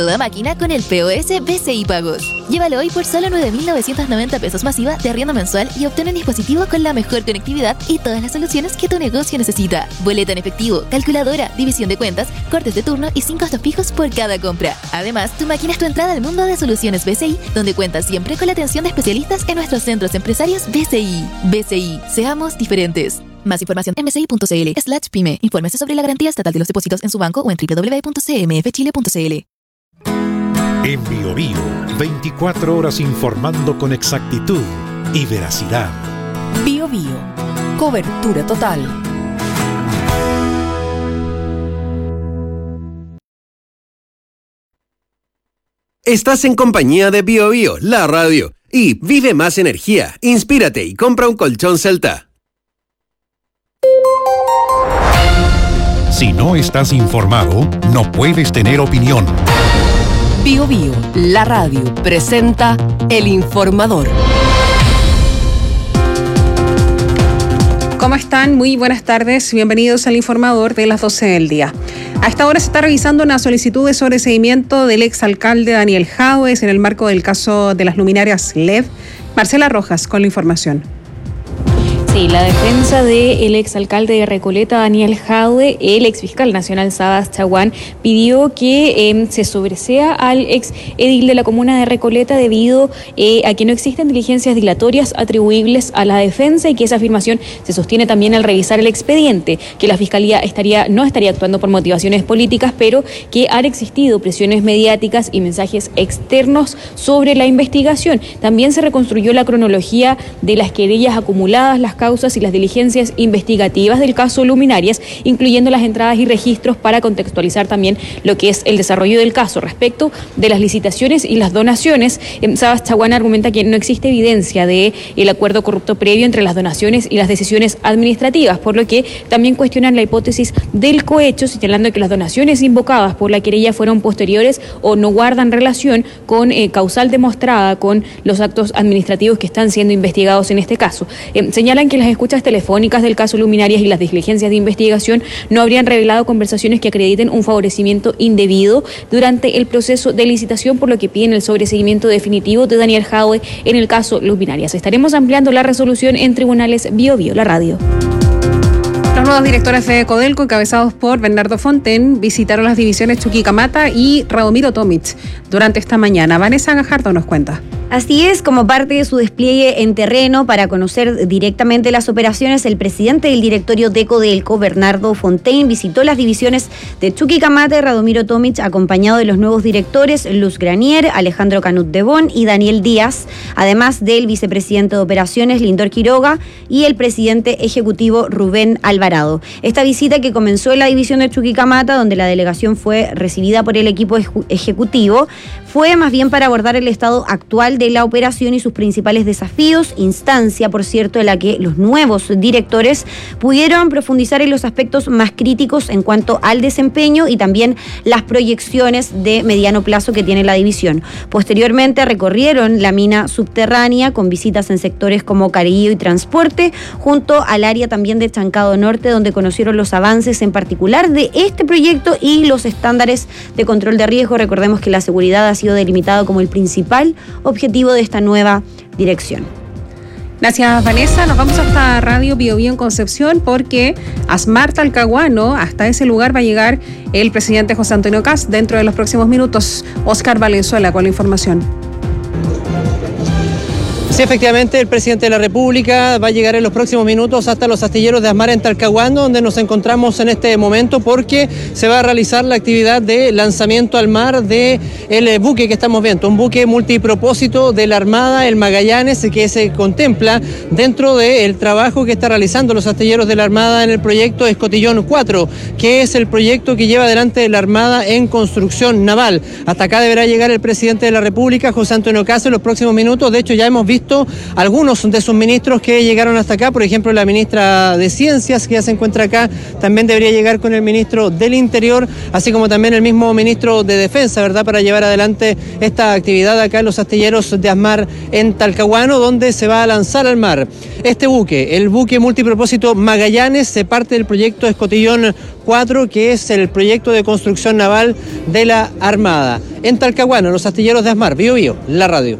toda máquina con el POS BCI Pagos. Llévalo hoy por solo 9.990 pesos masiva de arriendo mensual y obtén un dispositivo con la mejor conectividad y todas las soluciones que tu negocio necesita. Boleta en efectivo, calculadora, división de cuentas, cortes de turno y sin costos fijos por cada compra. Además, tu máquina es tu entrada al mundo de soluciones BCI, donde cuentas siempre con la atención de especialistas en nuestros centros empresarios BCI. BCI, seamos diferentes. Más información en bci.cl/pyme. Infórmese sobre la garantía estatal de los depósitos en su banco o en www.cmfchile.cl. En BioBio, 24 horas informando con exactitud y veracidad. BioBio, cobertura total. Estás en compañía de BioBio, la radio. Y vive más energía, inspírate y compra un colchón Celta. Si no estás informado, no puedes tener opinión. BioBio, la radio, presenta El Informador. ¿Cómo están? Muy buenas tardes. Bienvenidos al Informador de las 12 del día. A esta hora se está revisando una solicitud de sobreseimiento del exalcalde Daniel Jadwe en el marco del caso de las luminarias LED. Marcela Rojas con la información. Sí, la defensa del exalcalde de Recoleta, Daniel Jadwe, el exfiscal nacional Sabas Chaguán, pidió que se sobresea al ex edil de la comuna de Recoleta debido a que no existen diligencias dilatorias atribuibles a la defensa y que esa afirmación se sostiene también al revisar el expediente, que la fiscalía no estaría actuando por motivaciones políticas, pero que han existido presiones mediáticas y mensajes externos sobre la investigación. También se reconstruyó la cronología de las querellas acumuladas, las causas y las diligencias investigativas del caso Luminarias, incluyendo las entradas y registros para contextualizar también lo que es el desarrollo del caso. Respecto de las licitaciones y las donaciones, Sabas Chaguán argumenta que no existe evidencia de el acuerdo corrupto previo entre las donaciones y las decisiones administrativas, por lo que también cuestionan la hipótesis del cohecho, señalando que las donaciones invocadas por la querella fueron posteriores o no guardan relación con causal demostrada con los actos administrativos que están siendo investigados en este caso. Señalan que las escuchas telefónicas del caso Luminarias y las diligencias de investigación no habrían revelado conversaciones que acrediten un favorecimiento indebido durante el proceso de licitación, por lo que piden el sobreseguimiento definitivo de Daniel Jadwe en el caso Luminarias. Estaremos ampliando la resolución en tribunales BioBio, la radio. Los nuevos directores de Codelco, encabezados por Bernardo Fonten, visitaron las divisiones Chuquicamata y Radomiro Tomic durante esta mañana. Vanessa Gajardo nos cuenta. Así es, como parte de su despliegue en terreno para conocer directamente las operaciones, el presidente del directorio de Codelco, Bernardo Fontaine, visitó las divisiones de Chuquicamata y Radomiro Tomic, acompañado de los nuevos directores Luz Granier, Alejandro Canut de Bon y Daniel Díaz, además del vicepresidente de operaciones Lindor Quiroga y el presidente ejecutivo Rubén Alvarado. Esta visita, que comenzó en la división de Chuquicamata, donde la delegación fue recibida por el equipo ejecutivo, fue más bien para abordar el estado actual de la operación y sus principales desafíos, instancia, por cierto, en la que los nuevos directores pudieron profundizar en los aspectos más críticos en cuanto al desempeño y también las proyecciones de mediano plazo que tiene la división. Posteriormente recorrieron la mina subterránea con visitas en sectores como Carillo y Transporte, junto al área también de Chancado Norte, donde conocieron los avances en particular de este proyecto y los estándares de control de riesgo. Recordemos que la seguridad ha sido delimitado como el principal objetivo de esta nueva dirección. Gracias, Vanessa. Nos vamos hasta Radio BioBio en Concepción, porque a Smart Talcahuano, hasta ese lugar va a llegar el presidente José Antonio Kast dentro de los próximos minutos. Oscar Valenzuela con la información. Sí, efectivamente, el presidente de la República va a llegar en los próximos minutos hasta los astilleros de Asmar en Talcahuano, donde nos encontramos en este momento, porque se va a realizar la actividad de lanzamiento al mar del buque que estamos viendo, un buque multipropósito de la Armada, el Magallanes, que se contempla dentro del trabajo que está realizando los astilleros de la Armada en el proyecto Escotillón 4, que es el proyecto que lleva adelante la Armada en construcción naval. Hasta acá deberá llegar el presidente de la República, José Antonio Kast, en los próximos minutos. De hecho, ya hemos visto visto algunos de sus ministros que llegaron hasta acá, por ejemplo la ministra de Ciencias que ya se encuentra acá, también debería llegar con el ministro del Interior, así como también el mismo ministro de Defensa, ¿verdad?, para llevar adelante esta actividad acá en los astilleros de ASMAR en Talcahuano, donde se va a lanzar al mar este buque, el buque multipropósito Magallanes, se parte del proyecto Escotillón 4, que es el proyecto de construcción naval de la Armada. En Talcahuano, los astilleros de ASMAR, Bío Bío, la radio.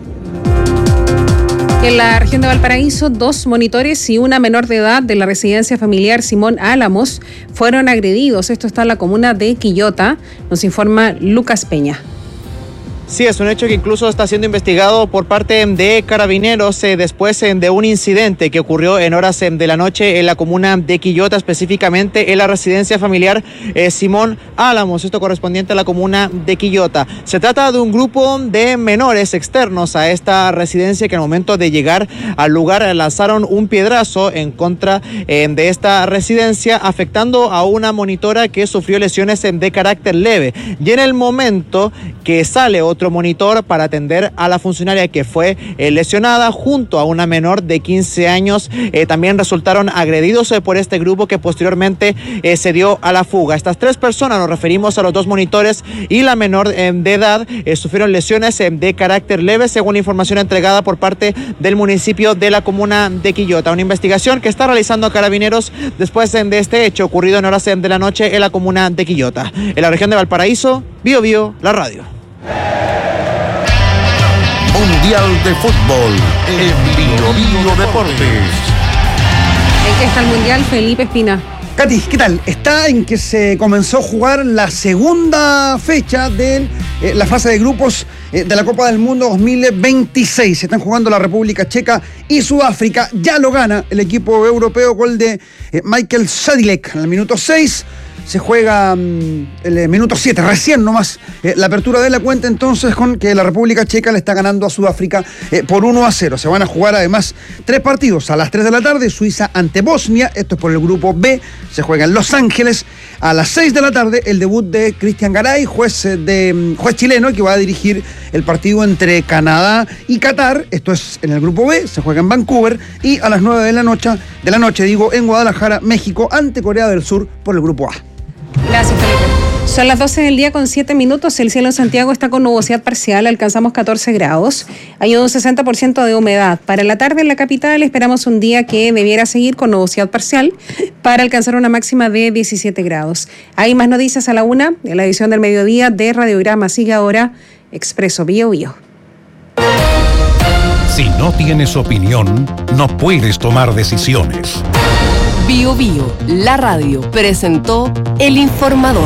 En la región de Valparaíso, 2 monitores y una menor de edad de la residencia familiar Simón Álamos fueron agredidos. Esto está en la comuna de Quillota, nos informa Lucas Peña. Sí, es un hecho que incluso está siendo investigado por parte de Carabineros después de un incidente que ocurrió en horas de la noche en la comuna de Quillota, específicamente en la residencia familiar Simón Álamos, esto correspondiente a la comuna de Quillota. Se trata de un grupo de menores externos a esta residencia que al momento de llegar al lugar lanzaron un piedrazo en contra de esta residencia, afectando a una monitora que sufrió lesiones de carácter leve. Y en el momento que sale otro monitor para atender a la funcionaria que fue lesionada junto a una menor de 15 años, también resultaron agredidos por este grupo que posteriormente se dio a la fuga. Estas 3 personas, nos referimos a los 2 monitores y la menor de edad, sufrieron lesiones de carácter leve, según la información entregada por parte del municipio de la comuna de Quillota. Una investigación que está realizando Carabineros después de este hecho ocurrido en horas de la noche en la comuna de Quillota. En la región de Valparaíso, Bío Bío, la radio. Mundial de Fútbol en Bío Bío Deportes. ¿En qué está el Mundial, Felipe Espina? Katy, ¿qué tal? Está en que se comenzó a jugar la segunda fecha de la fase de grupos de la Copa del Mundo 2026. Se están jugando la República Checa y Sudáfrica. Ya lo gana el equipo europeo, gol de Michael Sadilek en el minuto 6. Se juega el minuto 7, recién nomás la apertura de la cuenta, entonces, con que la República Checa le está ganando a Sudáfrica por 1-0. Se van a jugar además 3 partidos a las 3 de la tarde, Suiza ante Bosnia, esto es por el grupo B, se juega en Los Ángeles. A las 6 de la tarde el debut de Cristian Garay, juez chileno, que va a dirigir el partido entre Canadá y Qatar, esto es en el grupo B, se juega en Vancouver. Y a las 9 de la noche, en Guadalajara, México, ante Corea del Sur por el grupo A. Gracias, Felipe. Son las 12 del día con 7 minutos. El cielo en Santiago está con nubosidad parcial. Alcanzamos 14 grados. Hay un 60% de humedad. Para la tarde en la capital esperamos un día que debiera seguir con nubosidad parcial para alcanzar una máxima de 17 grados. Hay más noticias a la 1 en la edición del mediodía de Radiograma. Sigue ahora Expreso Bío Bío. Si no tienes opinión, no puedes tomar decisiones. Bío Bío, la radio, presentó El Informador.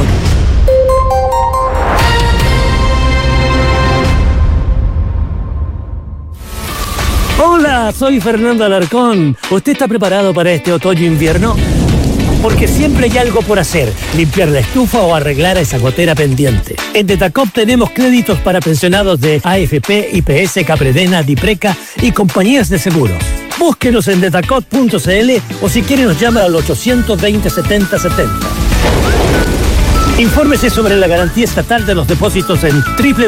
Hola, soy Fernando Alarcón. ¿Usted está preparado para este otoño-invierno? Porque siempre hay algo por hacer, limpiar la estufa o arreglar esa gotera pendiente. En Detacop tenemos créditos para pensionados de AFP, IPS, Capredena, Dipreca y compañías de seguros. Búsquenos en detacop.cl o si quiere nos llama al 820-7070. Infórmese sobre la garantía estatal de los depósitos en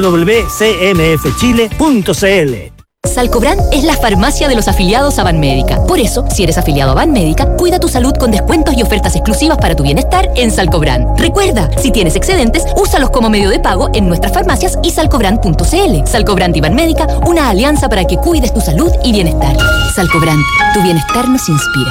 www.cmfchile.cl. Salcobran es la farmacia de los afiliados a Banmédica. Por eso, si eres afiliado a Banmédica, cuida tu salud con descuentos y ofertas exclusivas para tu bienestar en Salcobran. Recuerda, si tienes excedentes, úsalos como medio de pago en nuestras farmacias y salcobran.cl. Salcobran y Banmédica, una alianza para que cuides tu salud y bienestar. Salcobran, tu bienestar nos inspira.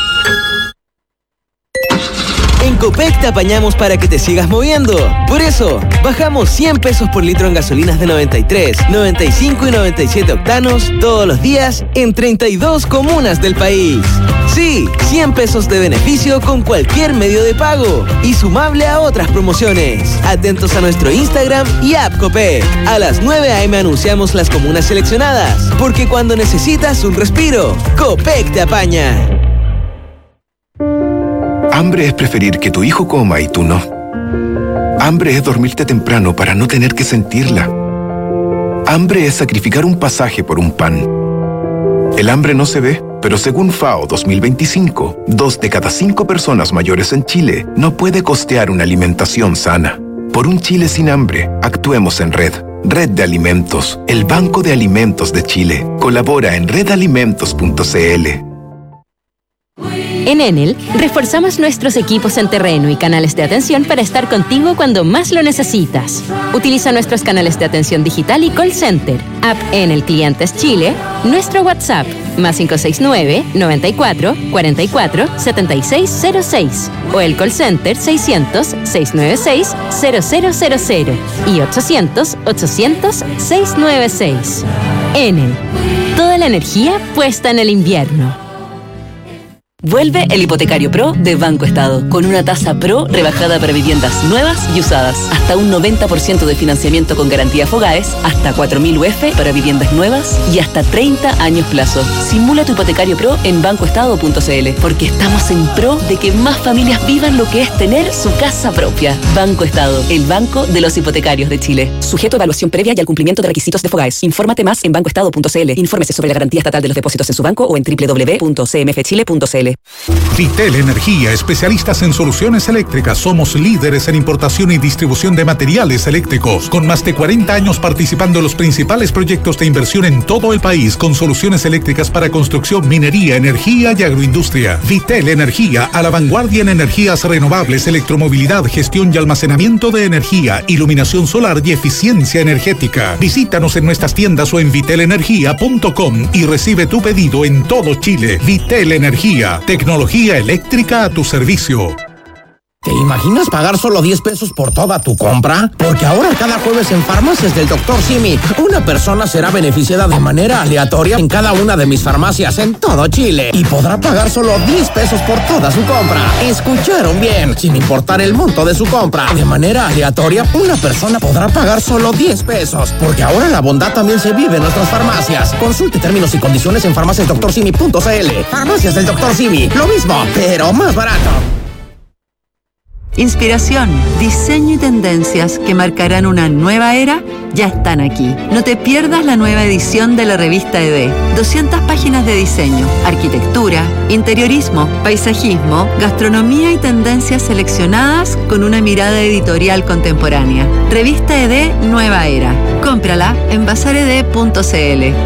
En Copec te apañamos para que te sigas moviendo. Por eso, bajamos 100 pesos por litro en gasolinas de 93, 95 y 97 octanos todos los días en 32 comunas del país. Sí, 100 pesos de beneficio con cualquier medio de pago y sumable a otras promociones. Atentos a nuestro Instagram y app Copec. A las 9 a.m. anunciamos las comunas seleccionadas, porque cuando necesitas un respiro, Copec te apaña. Hambre es preferir que tu hijo coma y tú no. Hambre es dormirte temprano para no tener que sentirla. Hambre es sacrificar un pasaje por un pan. El hambre no se ve, pero según FAO 2025, 2 de cada 5 personas mayores en Chile no puede costear una alimentación sana. Por un Chile sin hambre, actuemos en red. Red de Alimentos, el Banco de Alimentos de Chile. Colabora en redalimentos.cl. En Enel, reforzamos nuestros equipos en terreno y canales de atención para estar contigo cuando más lo necesitas. Utiliza nuestros canales de atención digital y call center, app Enel Clientes Chile, nuestro WhatsApp, más 569-94-44-7606, o el call center 600-696-0000 y 800-800-696. Enel, toda la energía puesta en el invierno. Vuelve el Hipotecario Pro de Banco Estado, con una tasa Pro rebajada para viviendas nuevas y usadas. Hasta un 90% de financiamiento con garantía Fogaes, hasta 4.000 UF para viviendas nuevas y hasta 30 años plazo. Simula tu Hipotecario Pro en bancoestado.cl, porque estamos en pro de que más familias vivan lo que es tener su casa propia. Banco Estado, el banco de los hipotecarios de Chile. Sujeto a evaluación previa y al cumplimiento de requisitos de Fogaes. Infórmate más en bancoestado.cl. Infórmese sobre la garantía estatal de los depósitos en su banco o en www.cmfchile.cl. Vitel Energía, especialistas en soluciones eléctricas. Somos líderes en importación y distribución de materiales eléctricos, con más de 40 años participando en los principales proyectos de inversión en todo el país, con soluciones eléctricas para construcción, minería, energía y agroindustria. Vitel Energía, a la vanguardia en energías renovables, electromovilidad, gestión y almacenamiento de energía, iluminación solar y eficiencia energética. Visítanos en nuestras tiendas o en vitelenergia.com y recibe tu pedido en todo Chile. Vitel Energía, tecnología eléctrica a tu servicio. ¿Te imaginas pagar solo 10 pesos por toda tu compra? Porque ahora cada jueves en Farmacias del Dr. Simi, una persona será beneficiada de manera aleatoria en cada una de mis farmacias en todo Chile y podrá pagar solo 10 pesos por toda su compra. ¿Escucharon bien? Sin importar el monto de su compra. De manera aleatoria, una persona podrá pagar solo 10 pesos, porque ahora la bondad también se vive en nuestras farmacias. Consulte términos y condiciones en farmaciasdoctorsimi.cl. Farmacias del Dr. Simi, lo mismo, pero más barato. Inspiración, diseño y tendencias que marcarán una nueva era ya están aquí. No te pierdas la nueva edición de la revista ED. 200 páginas de diseño, arquitectura, interiorismo, paisajismo, gastronomía y tendencias seleccionadas con una mirada editorial contemporánea. Revista ED Nueva Era. Cómprala en bazared.cl.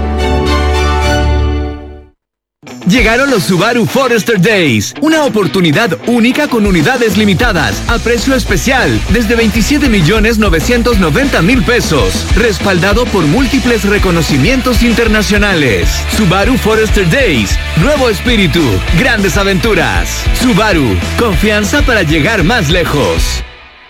Llegaron los Subaru Forester Days, una oportunidad única con unidades limitadas, a precio especial, desde 27.990.000 pesos, respaldado por múltiples reconocimientos internacionales. Subaru Forester Days, nuevo espíritu, grandes aventuras. Subaru, confianza para llegar más lejos.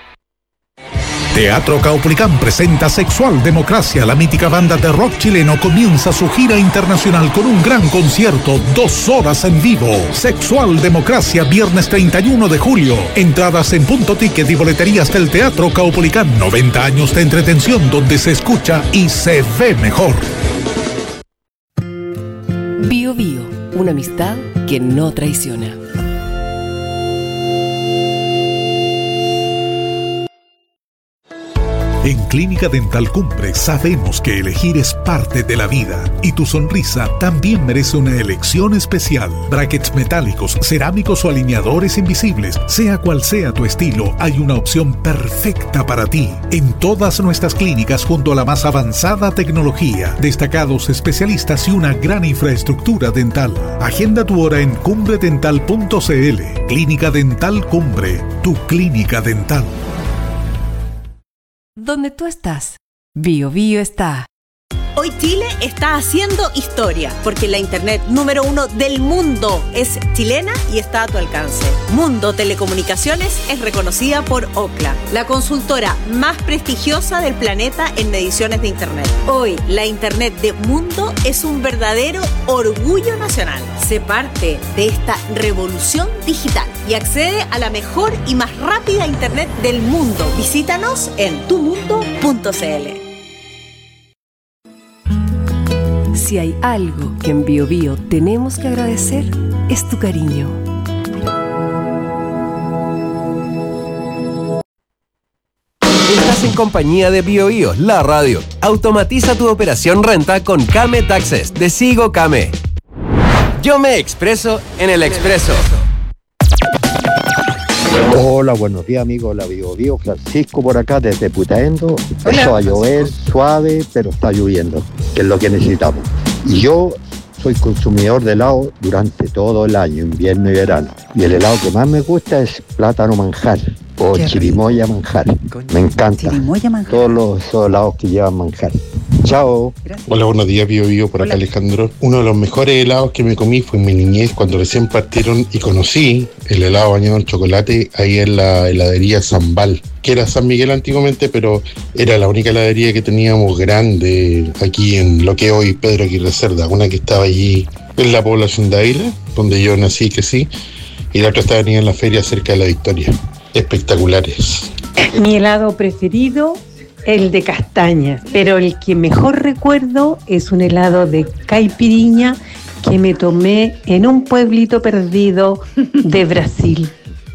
Teatro Caupolicán presenta Sexual Democracia. La mítica banda de rock chileno comienza su gira internacional con un gran concierto, 2 horas en vivo. Sexual Democracia, viernes 31 de julio. Entradas en Punto Ticket y boleterías del Teatro Caupolicán. 90 años de entretención donde se escucha y se ve mejor. Bio Bio, una amistad que no traiciona. En Clínica Dental Cumbre sabemos que elegir es parte de la vida y tu sonrisa también merece una elección especial. Brackets metálicos, cerámicos o alineadores invisibles, sea cual sea tu estilo, hay una opción perfecta para ti. En todas nuestras clínicas, junto a la más avanzada tecnología, destacados especialistas y una gran infraestructura dental. Agenda tu hora en cumbredental.cl. Clínica Dental Cumbre, tu clínica dental. Donde tú estás, Bio Bio está. Hoy Chile está haciendo historia, porque la internet número 1 del mundo es chilena y está a tu alcance. Mundo Telecomunicaciones es reconocida por Ookla, la consultora más prestigiosa del planeta en mediciones de internet. Hoy, la internet de Mundo es un verdadero orgullo nacional. Sé parte de esta revolución digital y accede a la mejor y más rápida internet del mundo. Visítanos en tumundo.cl. Si hay algo que en Bio Bio tenemos que agradecer, es tu cariño. Estás en compañía de Bio Bio, la radio. Automatiza tu operación renta con Kame Taxes de Sigo Kame. Yo me expreso en el expreso. Hola, buenos días amigos de la Bio, Francisco por acá desde Putaendo. Empezó a llover suave, pero está lloviendo, que es lo que necesitamos. Y yo soy consumidor de helado durante todo el año, invierno y verano. Y el helado que más me gusta es plátano manjar o chirimoya manjar. Me encanta. Todos los helados que llevan manjar. Chao. Hola, buenos días, Bio, por acá Alejandro. Uno de los mejores helados que me comí fue en mi niñez, cuando recién partieron y conocí el helado bañado en chocolate ahí en la heladería Zambal, que era San Miguel antiguamente, pero era la única heladería que teníamos grande aquí en lo que hoy Pedro Aguirre Cerda, una que estaba allí en la población de Aila, donde yo nací y crecí, y la otra estaba en la feria cerca de La Victoria. Espectaculares. Mi helado preferido, el de castaña, pero el que mejor recuerdo es un helado de caipiriña que me tomé en un pueblito perdido de Brasil.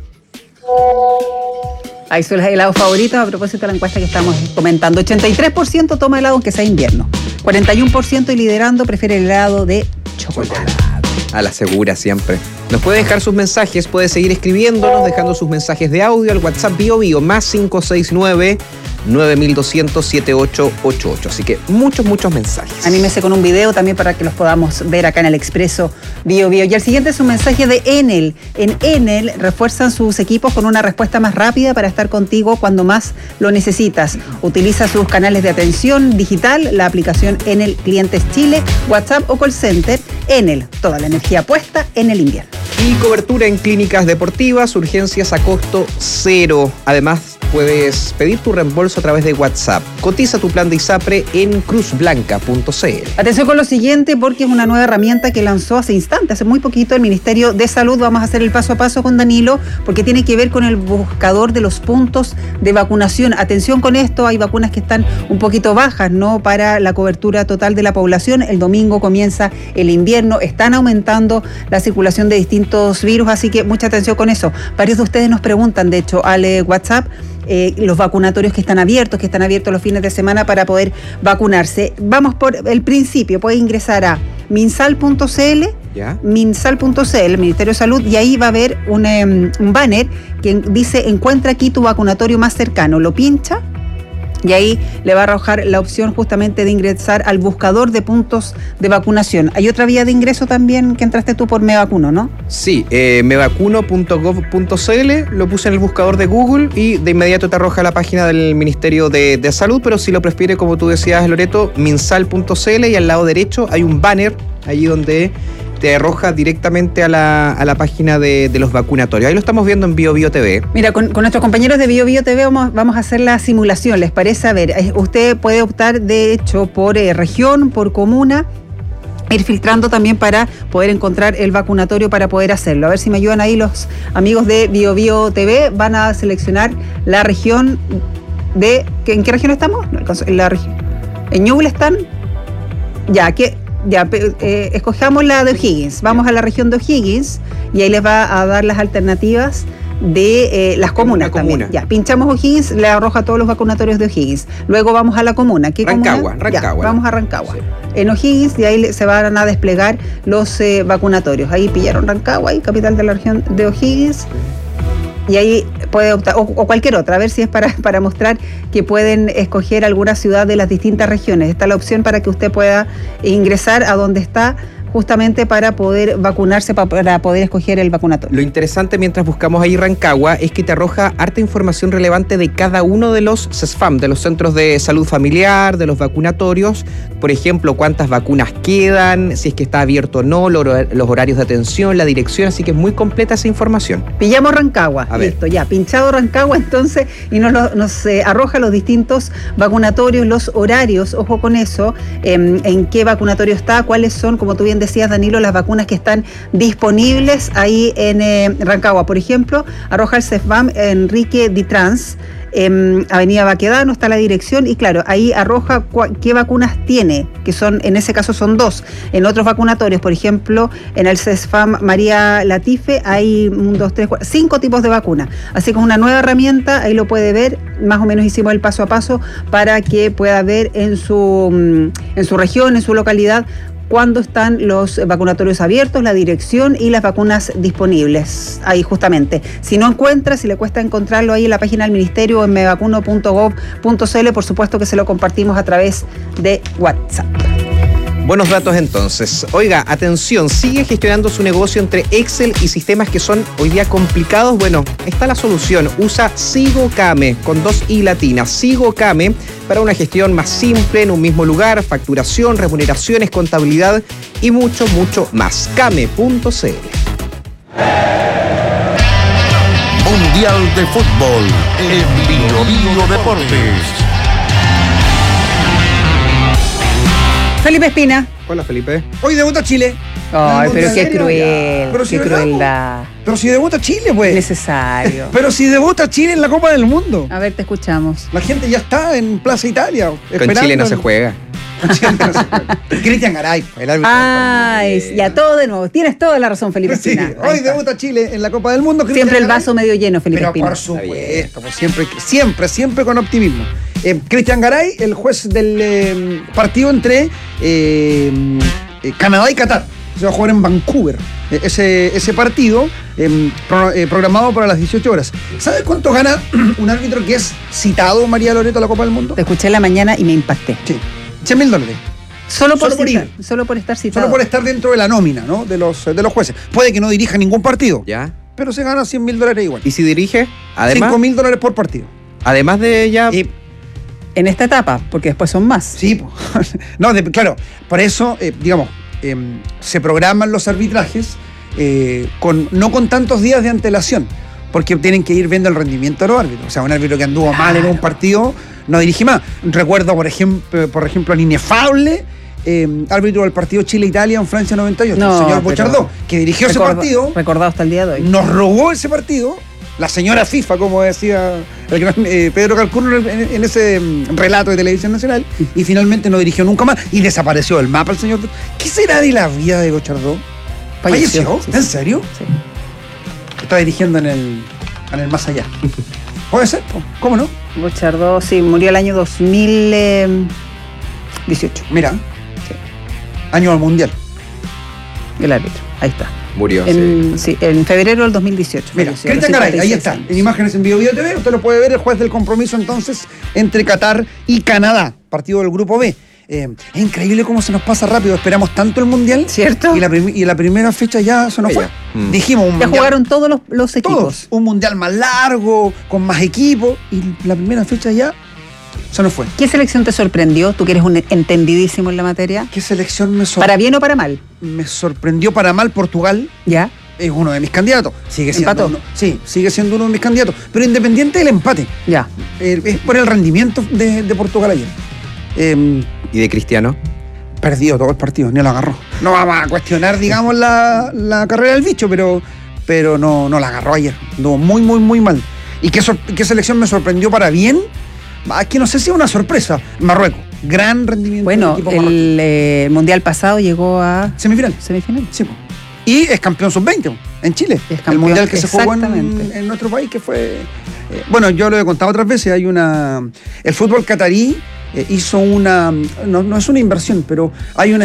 Ahí son los helados favoritos a propósito de la encuesta que estamos comentando. 83% toma helado aunque sea invierno. 41% y liderando prefiere el helado de chocolate. A la segura siempre. Nos puede dejar sus mensajes, puede seguir escribiéndonos, dejando sus mensajes de audio al WhatsApp Bio más 569 9200 7888. Así que muchos mensajes. Anímese con un video también para que los podamos ver acá en el Expreso Bio. Y el siguiente es un mensaje de Enel. En Enel refuerzan sus equipos con una respuesta más rápida para estar contigo cuando más lo necesitas. Utiliza sus canales de atención digital, la aplicación Enel Clientes Chile, WhatsApp o Call Center. Enel, toda la energía puesta en el invierno. Y cobertura en clínicas deportivas, urgencias a costo cero. Además, puedes pedir tu reembolso a través de WhatsApp. Cotiza tu plan de ISAPRE en cruzblanca.cl. Atención con lo siguiente, porque es una nueva herramienta que lanzó hace muy poquito, el Ministerio de Salud. Vamos a hacer el paso a paso con Danilo, porque tiene que ver con el buscador de los puntos de vacunación. Atención con esto, hay vacunas que están un poquito bajas, ¿no?, para la cobertura total de la población. El domingo comienza el invierno, están aumentando la circulación de distintos virus, así que mucha atención con eso. Varios de ustedes nos preguntan, de hecho, al WhatsApp, los vacunatorios que están abiertos los fines de semana para poder vacunarse. Vamos por el principio, puede ingresar a minsal.cl, minsal.cl, Ministerio de Salud, y ahí va a haber un banner que dice encuentra aquí tu vacunatorio más cercano. Lo pincha y ahí le va a arrojar la opción justamente de ingresar al buscador de puntos de vacunación. Hay otra vía de ingreso también que entraste tú por Me Vacuno, ¿no? Sí, mevacuno.gov.cl, lo puse en el buscador de Google y de inmediato te arroja la página del Ministerio de Salud, pero si lo prefiere, como tú decías, Loreto, minsal.cl, y al lado derecho hay un banner allí donde te arroja directamente a la página de los vacunatorios. Ahí lo estamos viendo en Bio TV. Mira, con nuestros compañeros de Bio TV vamos a hacer la simulación, ¿les parece? A ver, usted puede optar, de hecho, por región, por comuna, ir filtrando también para poder encontrar el vacunatorio para poder hacerlo. A ver si me ayudan ahí los amigos de Bio TV. Van a seleccionar la región de... ¿En qué región estamos? En la región. ¿En Ñuble están? Escojamos la de O'Higgins. Vamos a la región de O'Higgins y ahí les va a dar las alternativas de las comunas también. Ya, pinchamos O'Higgins, le arroja todos los vacunatorios de O'Higgins. Luego vamos a la comuna. ¿Qué Rancagua, comuna? Rancagua. Vamos a Rancagua. Sí. En O'Higgins, y ahí se van a desplegar los vacunatorios. Ahí pillaron Rancagua, ahí, capital de la región de O'Higgins. Y ahí puede optar, o cualquier otra, a ver si es para mostrar que pueden escoger alguna ciudad de las distintas regiones. Está la opción para que usted pueda ingresar a donde está, justamente para poder vacunarse, para poder escoger el vacunatorio. Lo interesante mientras buscamos ahí Rancagua es que te arroja harta información relevante de cada uno de los CESFAM, de los centros de salud familiar, de los vacunatorios. Por ejemplo, cuántas vacunas quedan, si es que está abierto o no, los horarios de atención, la dirección, así que es muy completa esa información. Pillamos Rancagua, listo, ya, pinchado Rancagua entonces, y nos arroja los distintos vacunatorios, los horarios, ojo con eso, en qué vacunatorio está, cuáles son, como tú bien decías, Danilo, las vacunas que están disponibles ahí en Rancagua. Por ejemplo, arroja el CESFAM Enrique Ditrans, Avenida Baquedano, está la dirección, y claro, ahí arroja qué vacunas tiene, que son, en ese caso son 2. En otros vacunatorios, por ejemplo, en el CESFAM María Latife hay 1, 2, 3, 4, 5 tipos de vacunas. Así que es una nueva herramienta, ahí lo puede ver, más o menos hicimos el paso a paso para que pueda ver en su región, en su localidad, cuándo están los vacunatorios abiertos, la dirección y las vacunas disponibles. Ahí justamente. Si no encuentra, si le cuesta encontrarlo ahí en la página del Ministerio o en mevacuno.gov.cl, por supuesto que se lo compartimos a través de WhatsApp. Buenos datos entonces. Oiga, atención, sigue gestionando su negocio entre Excel y sistemas que son hoy día complicados. Bueno, está la solución. Usa SigoCame con 2 I latinas. SigoCame para una gestión más simple en un mismo lugar, facturación, remuneraciones, contabilidad y mucho, mucho más. Came.cl. Mundial de Fútbol en Bio Deportes. Felipe Espina. Hola, Felipe. Hoy debuta Chile. Ay, pero qué cruel, pero si qué crueldad. Pero si debuta Chile, pues. Necesario. Pero si debuta Chile en la Copa del Mundo. A ver, te escuchamos. La gente ya está en Plaza Italia. Con Chile no se juega. Cristian Garay, el árbitro. Ya todo de nuevo. Tienes toda la razón, Felipe Espina. Sí, hoy debuta Chile en la Copa del Mundo. Siempre el vaso medio lleno, Felipe Espina. Por supuesto, pues siempre con optimismo. Cristian Garay, el juez del partido entre Canadá y Qatar. Se va a jugar en Vancouver. Ese partido programado para las 18 horas. ¿Sabes cuánto gana un árbitro que es citado, María Loreto, a la Copa del Mundo? Te escuché en la mañana y me impacté. Sí, $100.000. Solo por estar citado. Solo por estar dentro de la nómina, ¿no? de los jueces. Puede que no dirija ningún partido. Ya. Pero se gana $100.000 igual. ¿Y si dirige? Además, $5.000 por partido. Además de ya. En esta etapa, porque después son más. Sí, no, claro. Por eso, se programan los arbitrajes no con tantos días de antelación, porque tienen que ir viendo el rendimiento de los árbitros. O sea, un árbitro que anduvo mal en un partido no dirige más. Recuerdo, por ejemplo, al inefable árbitro del partido Chile-Italia en Francia 98, el señor Bochardó, que dirigió ese partido. Recordado hasta el día de hoy. Nos robó ese partido. La señora FIFA, como decía el gran Pedro Calcuno en ese relato de Televisión Nacional, y finalmente no dirigió nunca más y desapareció del mapa el señor. ¿Qué será de la vida de Bochardó? ¿Falleció? Sí. ¿En serio? Sí. Está dirigiendo en el más allá. Puede ser, ¿cómo no? Bochardó, sí, murió el año 2018. Mira, sí. Año al Mundial. El árbitro, ahí está. Murió. Sí, en febrero del 2018. Mira, Cristian Garay, ahí está, en imágenes en Bio TV, usted lo puede ver, el juez del compromiso entonces entre Qatar y Canadá, partido del Grupo B. Es increíble cómo se nos pasa rápido, esperamos tanto el Mundial. ¿Cierto? Y la primera fecha ya se nos fue. Dijimos un ya mundial, jugaron todos los equipos. Todos, un Mundial más largo, con más equipos, y la primera fecha ya se nos fue. ¿Qué selección te sorprendió? Tú que eres un entendidísimo en la materia. ¿Qué selección me sorprendió? ¿Para bien o para mal? Me sorprendió para mal Portugal. Ya. Es uno de mis candidatos. Sigue siendo ¿Empató? sigue siendo uno de mis candidatos. Pero independiente del empate. Ya. Es por el rendimiento de Portugal ayer. ¿Y de Cristiano? Perdió todo el partido, ni lo agarró. No vamos a cuestionar, digamos, la carrera del bicho, pero no la agarró ayer. Anduvo muy, muy, muy mal. ¿Y qué selección me sorprendió para bien? Es que no sé si es una sorpresa. Marruecos. Gran rendimiento. Bueno, el Mundial pasado llegó a... Semifinal. Sí. Y es campeón sub-20 en Chile. El Mundial que se jugó en nuestro país, que fue... bueno, yo lo he contado otras veces. Hay el fútbol catarí hizo una... No es una inversión, pero hay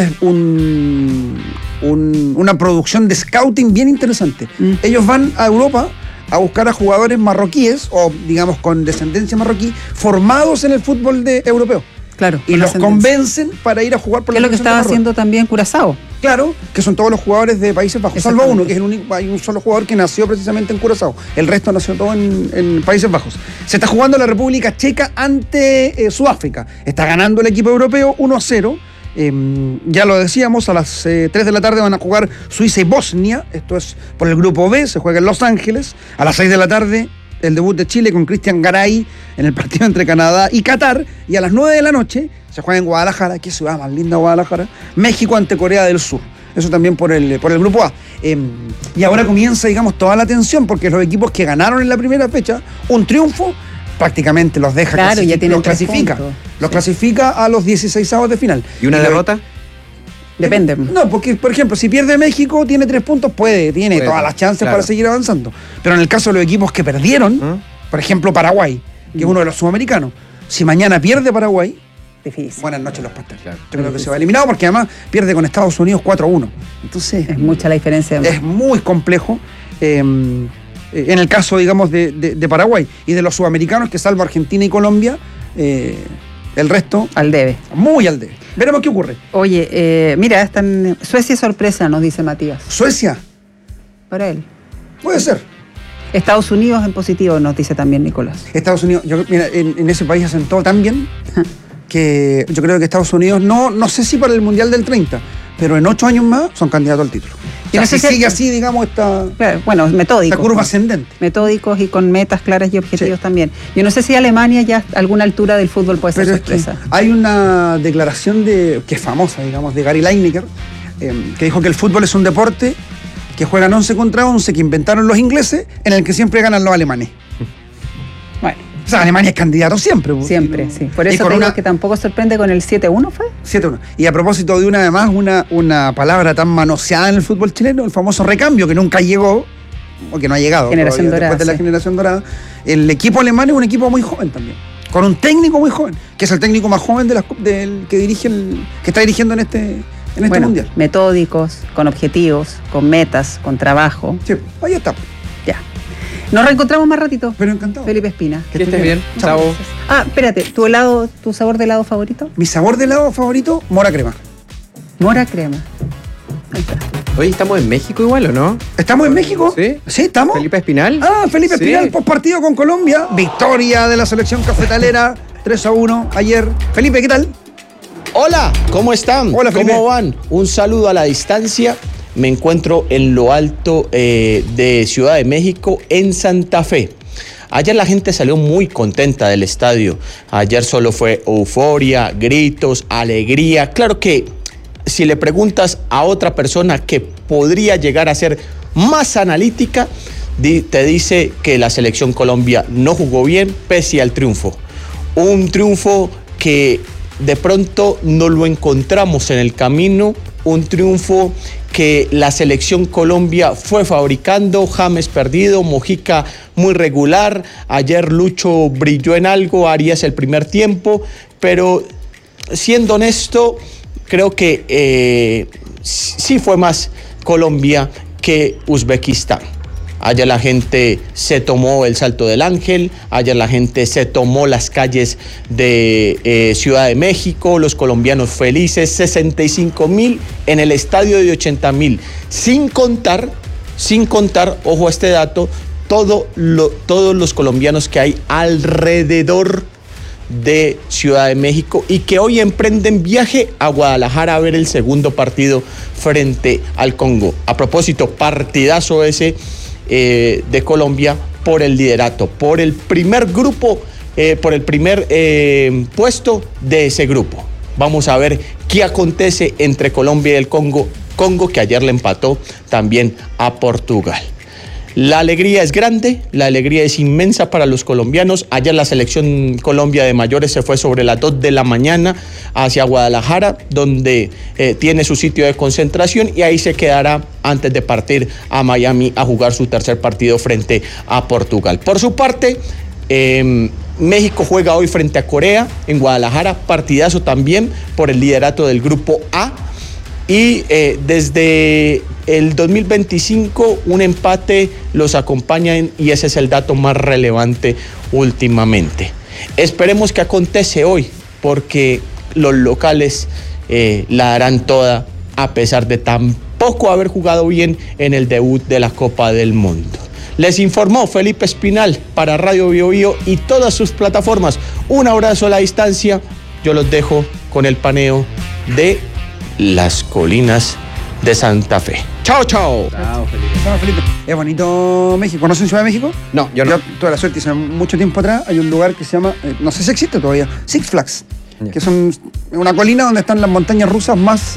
una producción de scouting bien interesante. Ellos van a Europa a buscar a jugadores marroquíes o digamos con descendencia marroquí formados en el fútbol europeo. Claro. Y los convencen para ir a jugar por la selección. Es lo que estaba haciendo también Curazao. Claro, que son todos los jugadores de Países Bajos, salvo uno, que es el único, hay un solo jugador que nació precisamente en Curazao. El resto nació todo en Países Bajos. Se está jugando la República Checa ante Sudáfrica. Está ganando el equipo europeo 1-0. Ya lo decíamos, a las 3 de la tarde van a jugar Suiza y Bosnia. Esto es por el grupo B, se juega en Los Ángeles. A las 6 de la tarde el debut de Chile con Cristian Garay en el partido entre Canadá y Qatar. Y a las 9 de la noche se juega en Guadalajara, qué ciudad más linda Guadalajara, México ante Corea del Sur. Eso también por el grupo A. Y ahora comienza, digamos, toda la tensión, porque los equipos que ganaron en la primera fecha, un triunfo prácticamente los deja, claro, ya tienen los clasifica a los 16avos de final. ¿Y una derrota? Depende. No, porque, por ejemplo, si pierde México, tiene 3 puntos, tiene todas las chances para seguir avanzando. Pero en el caso de los equipos que perdieron, por ejemplo, Paraguay, que es uno de los sudamericanos, si mañana pierde Paraguay, difícil. Buenas noches los pastores. Claro. Yo creo que se va eliminado porque además pierde con Estados Unidos 4-1. Entonces... Es mucha la diferencia. Es muy complejo. En el caso, digamos, de Paraguay y de los sudamericanos, que salvo Argentina y Colombia, el resto... Al debe. Muy al debe. Veremos qué ocurre. Oye, mira, están Suecia sorpresa, nos dice Matías. ¿Suecia? Para él. Puede ser. Estados Unidos en positivo, nos dice también Nicolás. Estados Unidos, mira, en ese país hacen todo tan bien que yo creo que Estados Unidos, no sé si para el Mundial del 30, pero en 8 años más son candidatos al título. O sea, si sigue así, digamos, metódicos. Esta curva ascendente. Metódicos y con metas claras y objetivos también. Yo no sé si Alemania ya a alguna altura del fútbol puede ser sorpresa. Hay una declaración que es famosa, digamos, de Gary Lineker, que dijo que el fútbol es un deporte que juegan 11 contra 11, que inventaron los ingleses, en el que siempre ganan los alemanes. Bueno. O sea, Alemania es candidato siempre. Siempre, sí. Por eso te digo que tampoco sorprende con el 7-1, ¿fue? 7-1. Y a propósito de una palabra tan manoseada en el fútbol chileno, el famoso recambio, que nunca llegó, o que no ha llegado generación dorada, después de la generación dorada. El equipo alemán es un equipo muy joven también, con un técnico muy joven, que es el técnico más joven del que dirige que está dirigiendo en este mundial. Metódicos, con objetivos, con metas, con trabajo. Sí, ahí está. Ya. Nos reencontramos más ratito. Pero encantado. Felipe Espina. Que estés bien. Chao. Espérate, ¿tu sabor de helado favorito? Mi sabor de helado favorito, mora crema. Mora crema. Ahí está. Oye, ¿estamos en México igual o no? ¿Estamos en México? Sí. ¿Sí estamos? Felipe Espinal. Felipe Espinal, postpartido con Colombia. Victoria de la selección cafetalera, 3-1 ayer. Felipe, ¿qué tal? Hola, ¿cómo están? Hola, Felipe. ¿Cómo van? Un saludo a la distancia. Me encuentro en lo alto de Ciudad de México, en Santa Fe. Ayer la gente salió muy contenta del estadio. Ayer solo fue euforia, gritos, alegría. Claro que si le preguntas a otra persona que podría llegar a ser más analítica, te dice que la selección Colombia no jugó bien pese al triunfo. Un triunfo que de pronto no lo encontramos en el camino, un triunfo que la selección Colombia fue fabricando. James perdido, Mojica muy regular, ayer Lucho brilló en algo, Arias el primer tiempo, pero siendo honesto, creo que sí fue más Colombia que Uzbekistán. Ayer la gente se tomó el Salto del Ángel, ayer la gente se tomó las calles de Ciudad de México, los colombianos felices, 65,000 en el estadio de 80,000, sin contar, ojo a este dato, todos los colombianos que hay alrededor de Ciudad de México y que hoy emprenden viaje a Guadalajara a ver el segundo partido frente al Congo. A propósito, partidazo ese de Colombia por el liderato, por el primer grupo, por el primer puesto de ese grupo. Vamos a ver qué acontece entre Colombia y el Congo que ayer le empató también a Portugal. La alegría es grande, la alegría es inmensa para los colombianos. Ayer la selección Colombia de mayores se fue sobre las 2 de la mañana hacia Guadalajara, donde tiene su sitio de concentración y ahí se quedará antes de partir a Miami a jugar su tercer partido frente a Portugal. Por su parte, México juega hoy frente a Corea en Guadalajara, partidazo también por el liderato del grupo A. Y desde el 2025 un empate los acompaña y ese es el dato más relevante últimamente. Esperemos que acontece hoy porque los locales la darán toda a pesar de tampoco haber jugado bien en el debut de la Copa del Mundo. Les informó Felipe Espinal para Radio Bio Bio y todas sus plataformas. Un abrazo a la distancia. Yo los dejo con el paneo de las colinas de Santa Fe. Chao, chao. Chao, Felipe. Es bonito México. ¿Conocen Ciudad de México? No, yo no. Yo tuve la suerte, hace mucho tiempo atrás, hay un lugar que se llama, no sé si existe todavía, Six Flags, que son una colina donde están las montañas rusas más,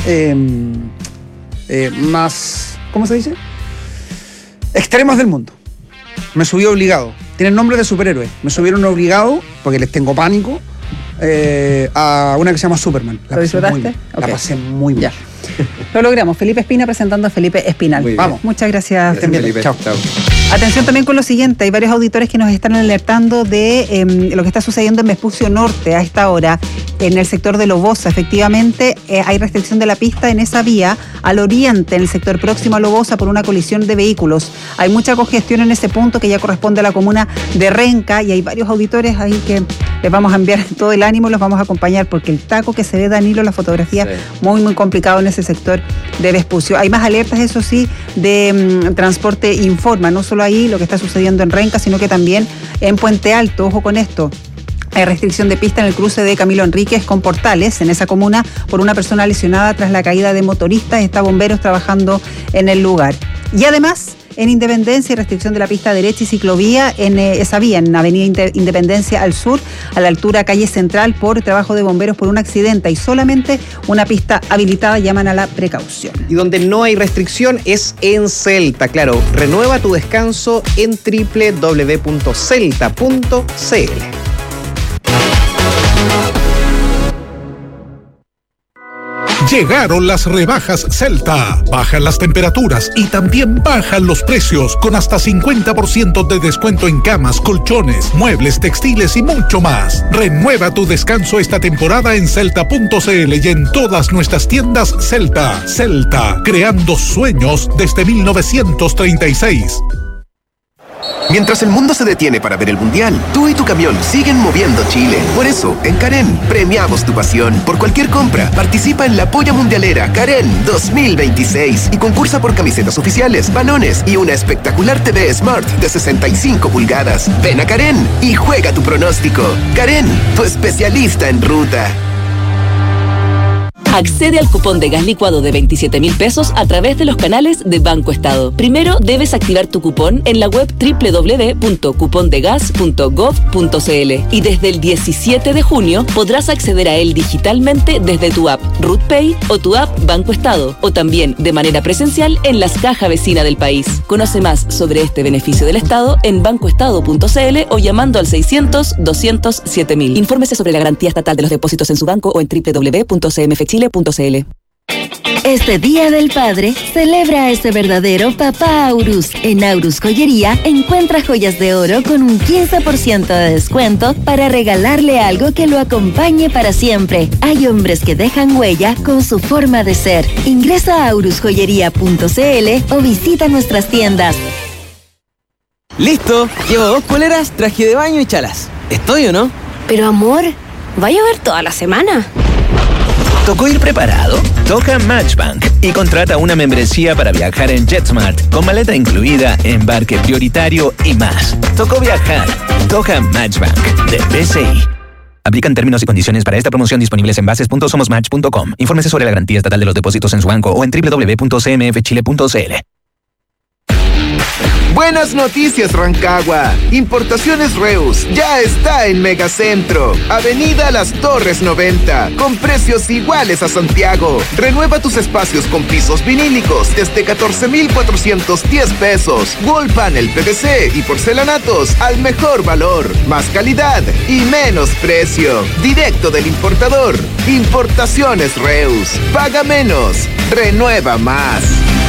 ¿cómo se dice? Extremas del mundo. Me subí obligado. Tienen nombre de superhéroe. Me subieron obligado, porque les tengo pánico, a una que se llama Superman. ¿Lo disfrutaste? La pasé muy bien. Lo logramos. Felipe Espina presentando a Felipe Espinal. Vamos. Muchas gracias, Felipe. Chao. Atención también con lo siguiente. Hay varios auditores que nos están alertando de lo que está sucediendo en Vespucio Norte a esta hora, en el sector de Lobosa. Efectivamente, hay restricción de la pista en esa vía al oriente, en el sector próximo a Lobosa, por una colisión de vehículos. Hay mucha congestión en ese punto que ya corresponde a la comuna de Renca, y hay varios auditores ahí que les vamos a enviar todo el ánimo, los vamos a acompañar, porque el taco que se ve, Danilo, la fotografía, muy, muy complicado en ese sector de Vespucio. Hay más alertas, eso sí, de Transporte Informa, no solo ahí lo que está sucediendo en Renca, sino que también en Puente Alto. Ojo con esto. Hay restricción de pista en el cruce de Camilo Enríquez con Portales, en esa comuna, por una persona lesionada tras la caída de motoristas. Está bomberos trabajando en el lugar. Y además, en Independencia, restricción de la pista derecha y ciclovía en esa vía, en Avenida Independencia al sur, a la altura calle Central, por trabajo de bomberos por un accidente. Hay solamente una pista habilitada, llaman a la precaución. Y donde no hay restricción es en Celta, claro. Renueva tu descanso en www.celta.cl. Llegaron las rebajas Celta. Bajan las temperaturas y también bajan los precios, con hasta 50% de descuento en camas, colchones, muebles, textiles y mucho más. Renueva tu descanso esta temporada en Celta.cl y en todas nuestras tiendas Celta. Celta, creando sueños desde 1936. Mientras el mundo se detiene para ver el Mundial, tú y tu camión siguen moviendo Chile. Por eso, en Karen, premiamos tu pasión. Por cualquier compra, participa en la Polla Mundialera Karen 2026 y concursa por camisetas oficiales, balones y una espectacular TV Smart de 65 pulgadas. Ven a Karen y juega tu pronóstico. Karen, tu especialista en ruta. Accede al cupón de gas licuado de 27.000 pesos a través de los canales de Banco Estado. Primero debes activar tu cupón en la web www.cupondegas.gov.cl y desde el 17 de junio podrás acceder a él digitalmente desde tu app RutPay o tu app Banco Estado, o también de manera presencial en las cajas vecinas del país. Conoce más sobre este beneficio del Estado en bancoestado.cl o llamando al 600-200-7000. Infórmese sobre la garantía estatal de los depósitos en su banco o en www.cmfchile.cl. Este Día del Padre, celebra a ese verdadero papá Aurus. En Aurus Joyería encuentra joyas de oro con un 15% de descuento para regalarle algo que lo acompañe para siempre. Hay hombres que dejan huella con su forma de ser. Ingresa a aurusjoyería.cl o visita nuestras tiendas. Listo, llevo 2 poleras, traje de baño y chalas. ¿Estoy o no? Pero amor, ¿va a llover toda la semana? ¿Tocó ir preparado? Toca Matchbank y contrata una membresía para viajar en JetSmart con maleta incluida, embarque prioritario y más. Tocó viajar. Toca Matchbank de BCI. Aplican términos y condiciones para esta promoción disponibles en bases.somosmatch.com. Infórmese sobre la garantía estatal de los depósitos en su banco o en www.cmfchile.cl. Buenas noticias, Rancagua. Importaciones Reus ya está en Megacentro, Avenida Las Torres 90, con precios iguales a Santiago. Renueva tus espacios con pisos vinílicos desde 14,410 pesos. Wall panel PVC y porcelanatos al mejor valor, más calidad y menos precio. Directo del importador. Importaciones Reus. Paga menos, renueva más.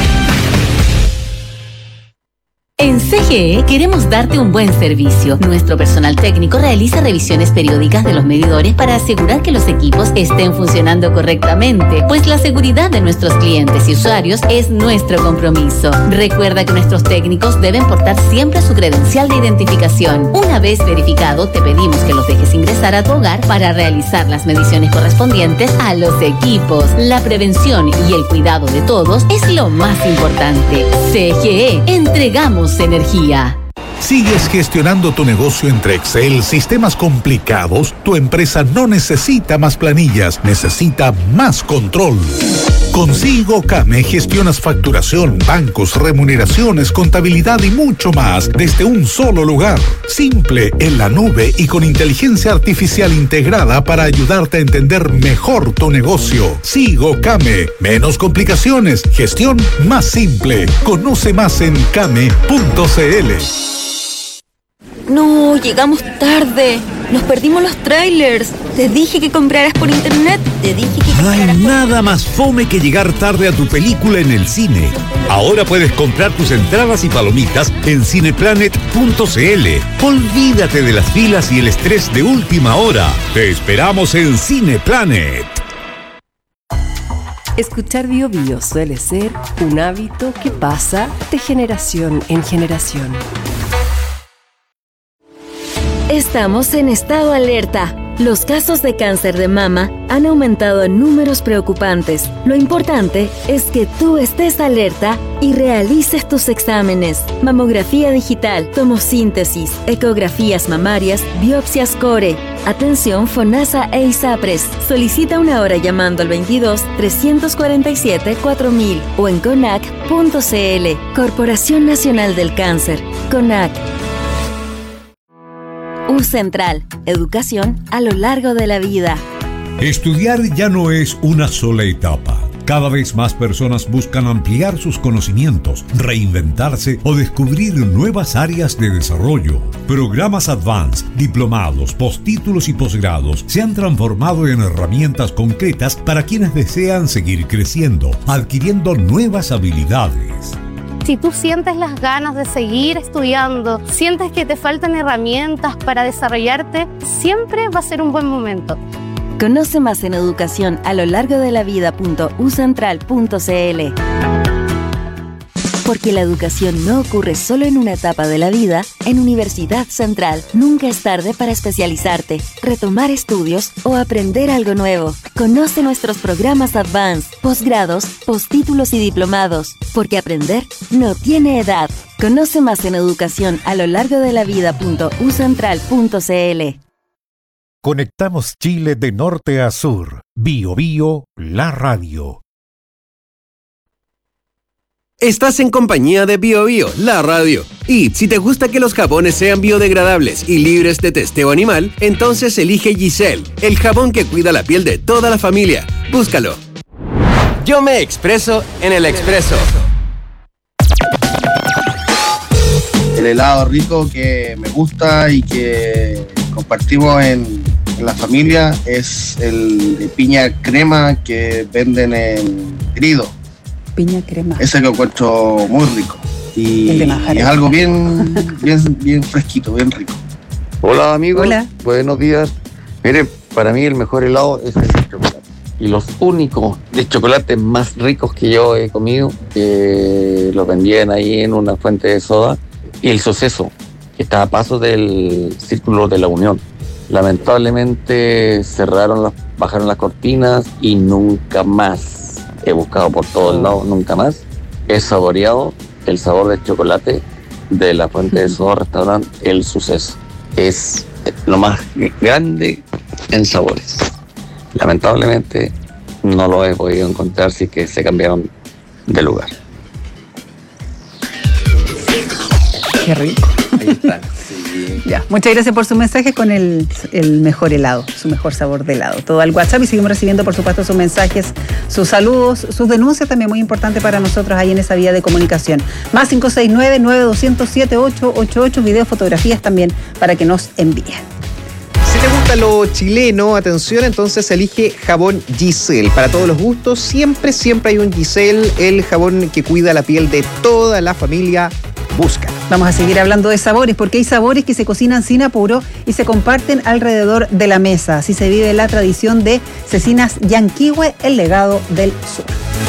En CGE queremos darte un buen servicio. Nuestro personal técnico realiza revisiones periódicas de los medidores para asegurar que los equipos estén funcionando correctamente, pues la seguridad de nuestros clientes y usuarios es nuestro compromiso. Recuerda que nuestros técnicos deben portar siempre su credencial de identificación. Una vez verificado, te pedimos que los dejes ingresar a tu hogar para realizar las mediciones correspondientes a los equipos. La prevención y el cuidado de todos es lo más importante. CGE, entregamos energía. ¿Sigues gestionando tu negocio entre Excel, sistemas complicados? Tu empresa no necesita más planillas, necesita más control. Con SigoCame gestionas facturación, bancos, remuneraciones, contabilidad y mucho más desde un solo lugar. Simple, en la nube y con inteligencia artificial integrada para ayudarte a entender mejor tu negocio. SigoCame. Menos complicaciones, gestión más simple. Conoce más en came.cl. No, llegamos tarde. Nos perdimos los trailers. Te dije que compraras por internet. No hay nada más fome que llegar tarde a tu película en el cine. Ahora puedes comprar tus entradas y palomitas en cineplanet.cl. Olvídate de las filas y el estrés de última hora. Te esperamos en Cineplanet. Escuchar Bio Bio suele ser un hábito que pasa de generación en generación. Estamos en estado alerta. Los casos de cáncer de mama han aumentado en números preocupantes. Lo importante es que tú estés alerta y realices tus exámenes. Mamografía digital, tomosíntesis, ecografías mamarias, biopsias core. Atención FONASA e ISAPRES. Solicita una hora llamando al 22-347-4000 o en CONAC.cl. Corporación Nacional del Cáncer. CONAC. Central, educación a lo largo de la vida. Estudiar ya no es una sola etapa. Cada vez más personas buscan ampliar sus conocimientos, reinventarse o descubrir nuevas áreas de desarrollo. Programas Advanced, diplomados, postítulos y posgrados se han transformado en herramientas concretas para quienes desean seguir creciendo, adquiriendo nuevas habilidades. Si tú sientes las ganas de seguir estudiando, sientes que te faltan herramientas para desarrollarte, siempre va a ser un buen momento. Conoce más en educación a lo largo de la vida.ucentral.cl. Porque la educación no ocurre solo en una etapa de la vida, en Universidad Central nunca es tarde para especializarte, retomar estudios o aprender algo nuevo. Conoce nuestros programas Advanced, posgrados, postítulos y diplomados, porque aprender no tiene edad. Conoce más en educación a lo largo de la vida.ucentral.cl. Conectamos Chile de norte a sur. Bio Bio, la radio. Estás en compañía de Bio Bio, la radio. Y si te gusta que los jabones sean biodegradables y libres de testeo animal, entonces elige Giselle, el jabón que cuida la piel de toda la familia. Búscalo. Yo me expreso en el expreso. El helado rico que me gusta y que compartimos en la familia es el de piña crema que venden en Grido. Piña crema. Ese que encuentro muy rico. Y el de manjar es algo bien fresquito, bien rico. Hola amigos. Hola. Buenos días. Miren, para mí el mejor helado es el de chocolate. Y los únicos de chocolate más ricos que yo he comido, que los vendían ahí en una fuente de soda, y el Suceso, que está a paso del Círculo de la Unión. Lamentablemente bajaron las cortinas y nunca más. He buscado por todos lados, nunca más. He saboreado el sabor del chocolate de la fuente de soda restaurante El Suceso. Es lo más grande en sabores. Lamentablemente no lo he podido encontrar, así que se cambiaron de lugar. Qué rico. Ahí está. Ya, muchas gracias por su mensaje con el mejor helado, su mejor sabor de helado. Todo al WhatsApp y seguimos recibiendo, por supuesto, sus mensajes, sus saludos, sus denuncias, también muy importante para nosotros ahí en esa vía de comunicación. Más 569-9200-7888, videos, fotografías también para que nos envíen. Si te gusta lo chileno, atención, entonces elige jabón Giselle. Para todos los gustos, siempre hay un Giselle, el jabón que cuida la piel de toda la familia. Busca. Vamos a seguir hablando de sabores, porque hay sabores que se cocinan sin apuro y se comparten alrededor de la mesa. Así se vive la tradición de Cecinas Yanquihue, el legado del sur.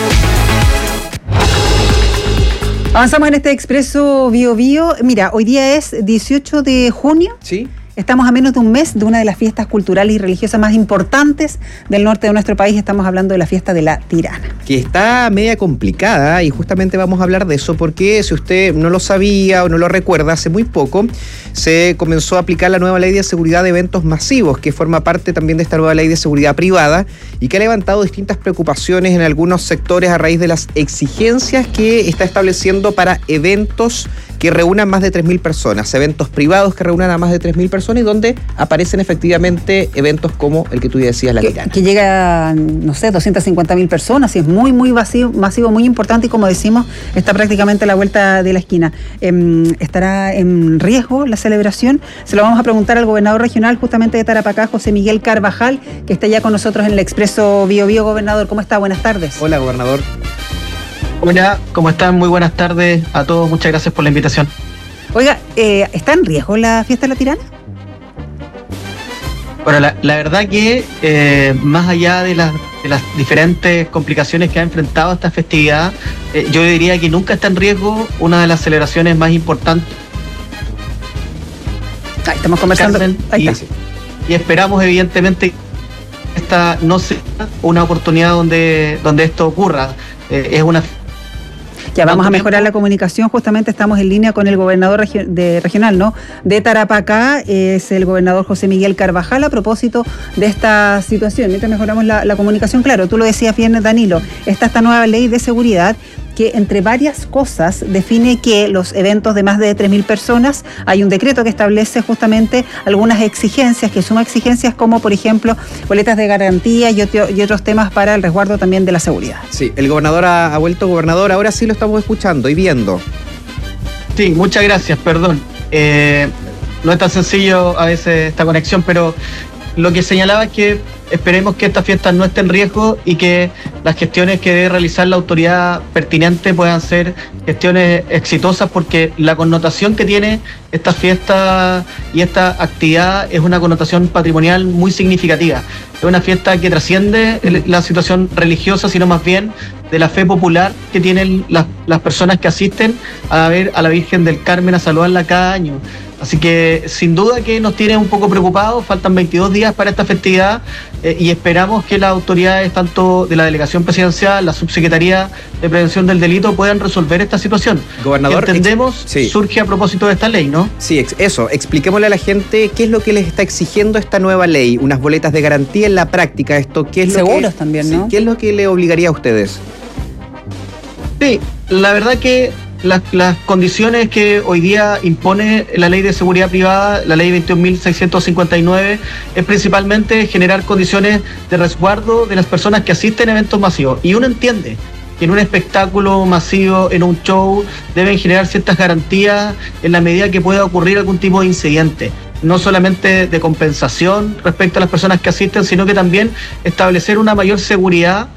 Avanzamos en este expreso Bio Bio. Mira, hoy día es 18 de junio. Sí. Estamos a menos de un mes de una de las fiestas culturales y religiosas más importantes del norte de nuestro país. Estamos hablando de la fiesta de la Tirana. Que está media complicada y justamente vamos a hablar de eso porque si usted no lo sabía o no lo recuerda, hace muy poco se comenzó a aplicar la nueva ley de seguridad de eventos masivos, que forma parte también de esta nueva ley de seguridad privada y que ha levantado distintas preocupaciones en algunos sectores a raíz de las exigencias que está estableciendo para eventos que reúnan más de 3.000 personas, eventos privados que reúnan a más de 3.000 personas personas y donde aparecen efectivamente eventos como el que tú ya decías, la Tirana. Que llega, no sé, 250.000 personas, y es muy masivo, muy importante, y como decimos, está prácticamente a la vuelta de la esquina. ¿Estará en riesgo la celebración? Se lo vamos a preguntar al gobernador regional justamente de Tarapacá, José Miguel Carvajal, que está ya con nosotros en el Expreso Bio Bio. Gobernador, ¿cómo está? Buenas tardes. Hola, gobernador. Hola, ¿cómo están? Muy buenas tardes a todos, muchas gracias por la invitación. Oiga, ¿está en riesgo la fiesta de la Tirana? Bueno, la verdad que más allá de las diferentes complicaciones que ha enfrentado esta festividad, yo diría que nunca está en riesgo una de las celebraciones más importantes. Ahí estamos conversando. Y esperamos evidentemente que esta no sea una oportunidad donde esto ocurra. Es una... Ya vamos a mejorar la comunicación, justamente estamos en línea con el gobernador regional, ¿no? De Tarapacá, es el gobernador José Miguel Carvajal, a propósito de esta situación. Mientras mejoramos la comunicación, claro, tú lo decías bien, Danilo, está esta nueva ley de seguridad que, entre varias cosas, define que los eventos de más de 3.000 personas, hay un decreto que establece justamente algunas exigencias, que suma exigencias como, por ejemplo, boletas de garantía y otros temas para el resguardo también de la seguridad. Sí, el gobernador ha vuelto gobernador, ahora sí lo estamos escuchando y viendo. Sí, muchas gracias, perdón. No es tan sencillo a veces esta conexión, pero lo que señalaba es que esperemos que esta fiesta no esté en riesgo y que las gestiones que debe realizar la autoridad pertinente puedan ser gestiones exitosas, porque la connotación que tiene esta fiesta y esta actividad es una connotación patrimonial muy significativa. Es una fiesta que trasciende la situación religiosa, sino más bien de la fe popular que tienen las personas que asisten a ver a la Virgen del Carmen, a saludarla cada año. Así que sin duda que nos tiene un poco preocupados, faltan 22 días para esta festividad y esperamos que las autoridades, tanto de la Delegación Presidencial, la Subsecretaría de Prevención del Delito, puedan resolver esta situación. Gobernador, que entendemos surge a propósito de esta ley, ¿no? Sí, eso, expliquémosle a la gente qué es lo que les está exigiendo esta nueva ley, unas boletas de garantía en la práctica, esto, ¿qué es lo seguros que, también, ¿no? ¿Qué es lo que le obligaría a ustedes? Sí, la verdad que las condiciones que hoy día impone la Ley de Seguridad Privada, la Ley 21.659, es principalmente generar condiciones de resguardo de las personas que asisten a eventos masivos. Y uno entiende que en un espectáculo masivo, en un show, deben generar ciertas garantías en la medida que pueda ocurrir algún tipo de incidente. No solamente de compensación respecto a las personas que asisten, sino que también establecer una mayor seguridad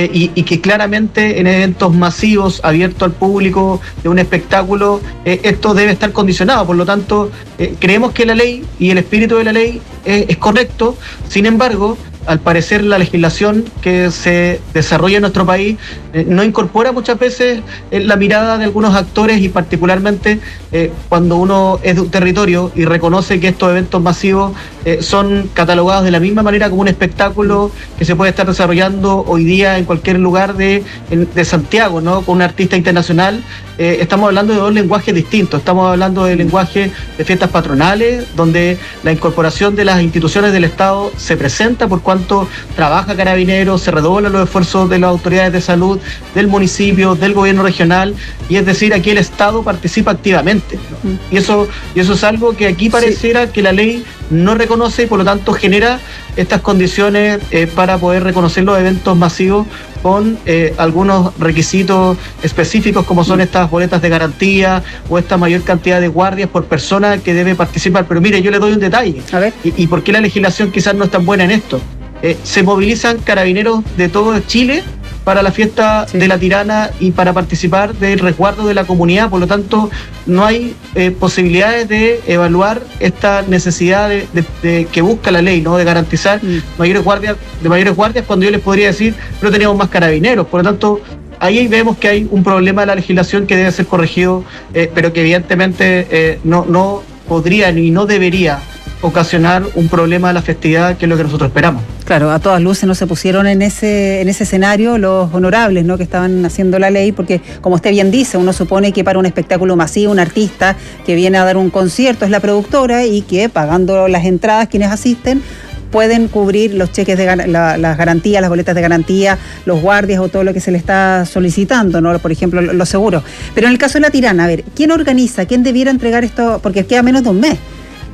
y que claramente en eventos masivos, abiertos al público, de un espectáculo, esto debe estar condicionado. Por lo tanto, creemos que la ley y el espíritu de la ley es correcto. Sin embargo, al parecer la legislación que se desarrolla en nuestro país no incorpora muchas veces la mirada de algunos actores, y particularmente cuando uno es de un territorio y reconoce que estos eventos masivos son catalogados de la misma manera como un espectáculo que se puede estar desarrollando hoy día en cualquier lugar de Santiago, ¿no? Con un artista internacional. Estamos hablando de dos lenguajes distintos. Estamos hablando del lenguaje de fiestas patronales, donde la incorporación de las instituciones del Estado se presenta por cuanto trabaja Carabineros, se redoblan los esfuerzos de las autoridades de salud, del municipio, del gobierno regional, y es decir, aquí el Estado participa activamente, ¿no? Y eso es algo que aquí pareciera que la ley no reconoce, y por lo tanto genera estas condiciones para poder reconocer los eventos masivos con algunos requisitos específicos, como son estas boletas de garantía o esta mayor cantidad de guardias por persona que debe participar. Pero mire, yo le doy un detalle. A ver. ¿Y por qué la legislación quizás no es tan buena en esto? Se movilizan carabineros de todo Chile para la fiesta de la Tirana y para participar del resguardo de la comunidad. Por lo tanto, no hay posibilidades de evaluar esta necesidad de que busca la ley, ¿no? De garantizar mayores guardias cuando yo les podría decir, pero tenemos más carabineros. Por lo tanto, ahí vemos que hay un problema de la legislación que debe ser corregido, pero que evidentemente no podría ni no debería ocasionar un problema a la festividad, que es lo que nosotros esperamos. Claro, a todas luces no se pusieron en ese escenario los honorables, ¿no?, que estaban haciendo la ley, porque como usted bien dice, uno supone que para un espectáculo masivo, un artista que viene a dar un concierto es la productora, y que pagando las entradas quienes asisten pueden cubrir los cheques de las garantías, las boletas de garantía, los guardias o todo lo que se le está solicitando, ¿no? Por ejemplo, los seguros. Pero en el caso de la Tirana, a ver, ¿quién organiza? ¿Quién debiera entregar esto? Porque queda menos de un mes.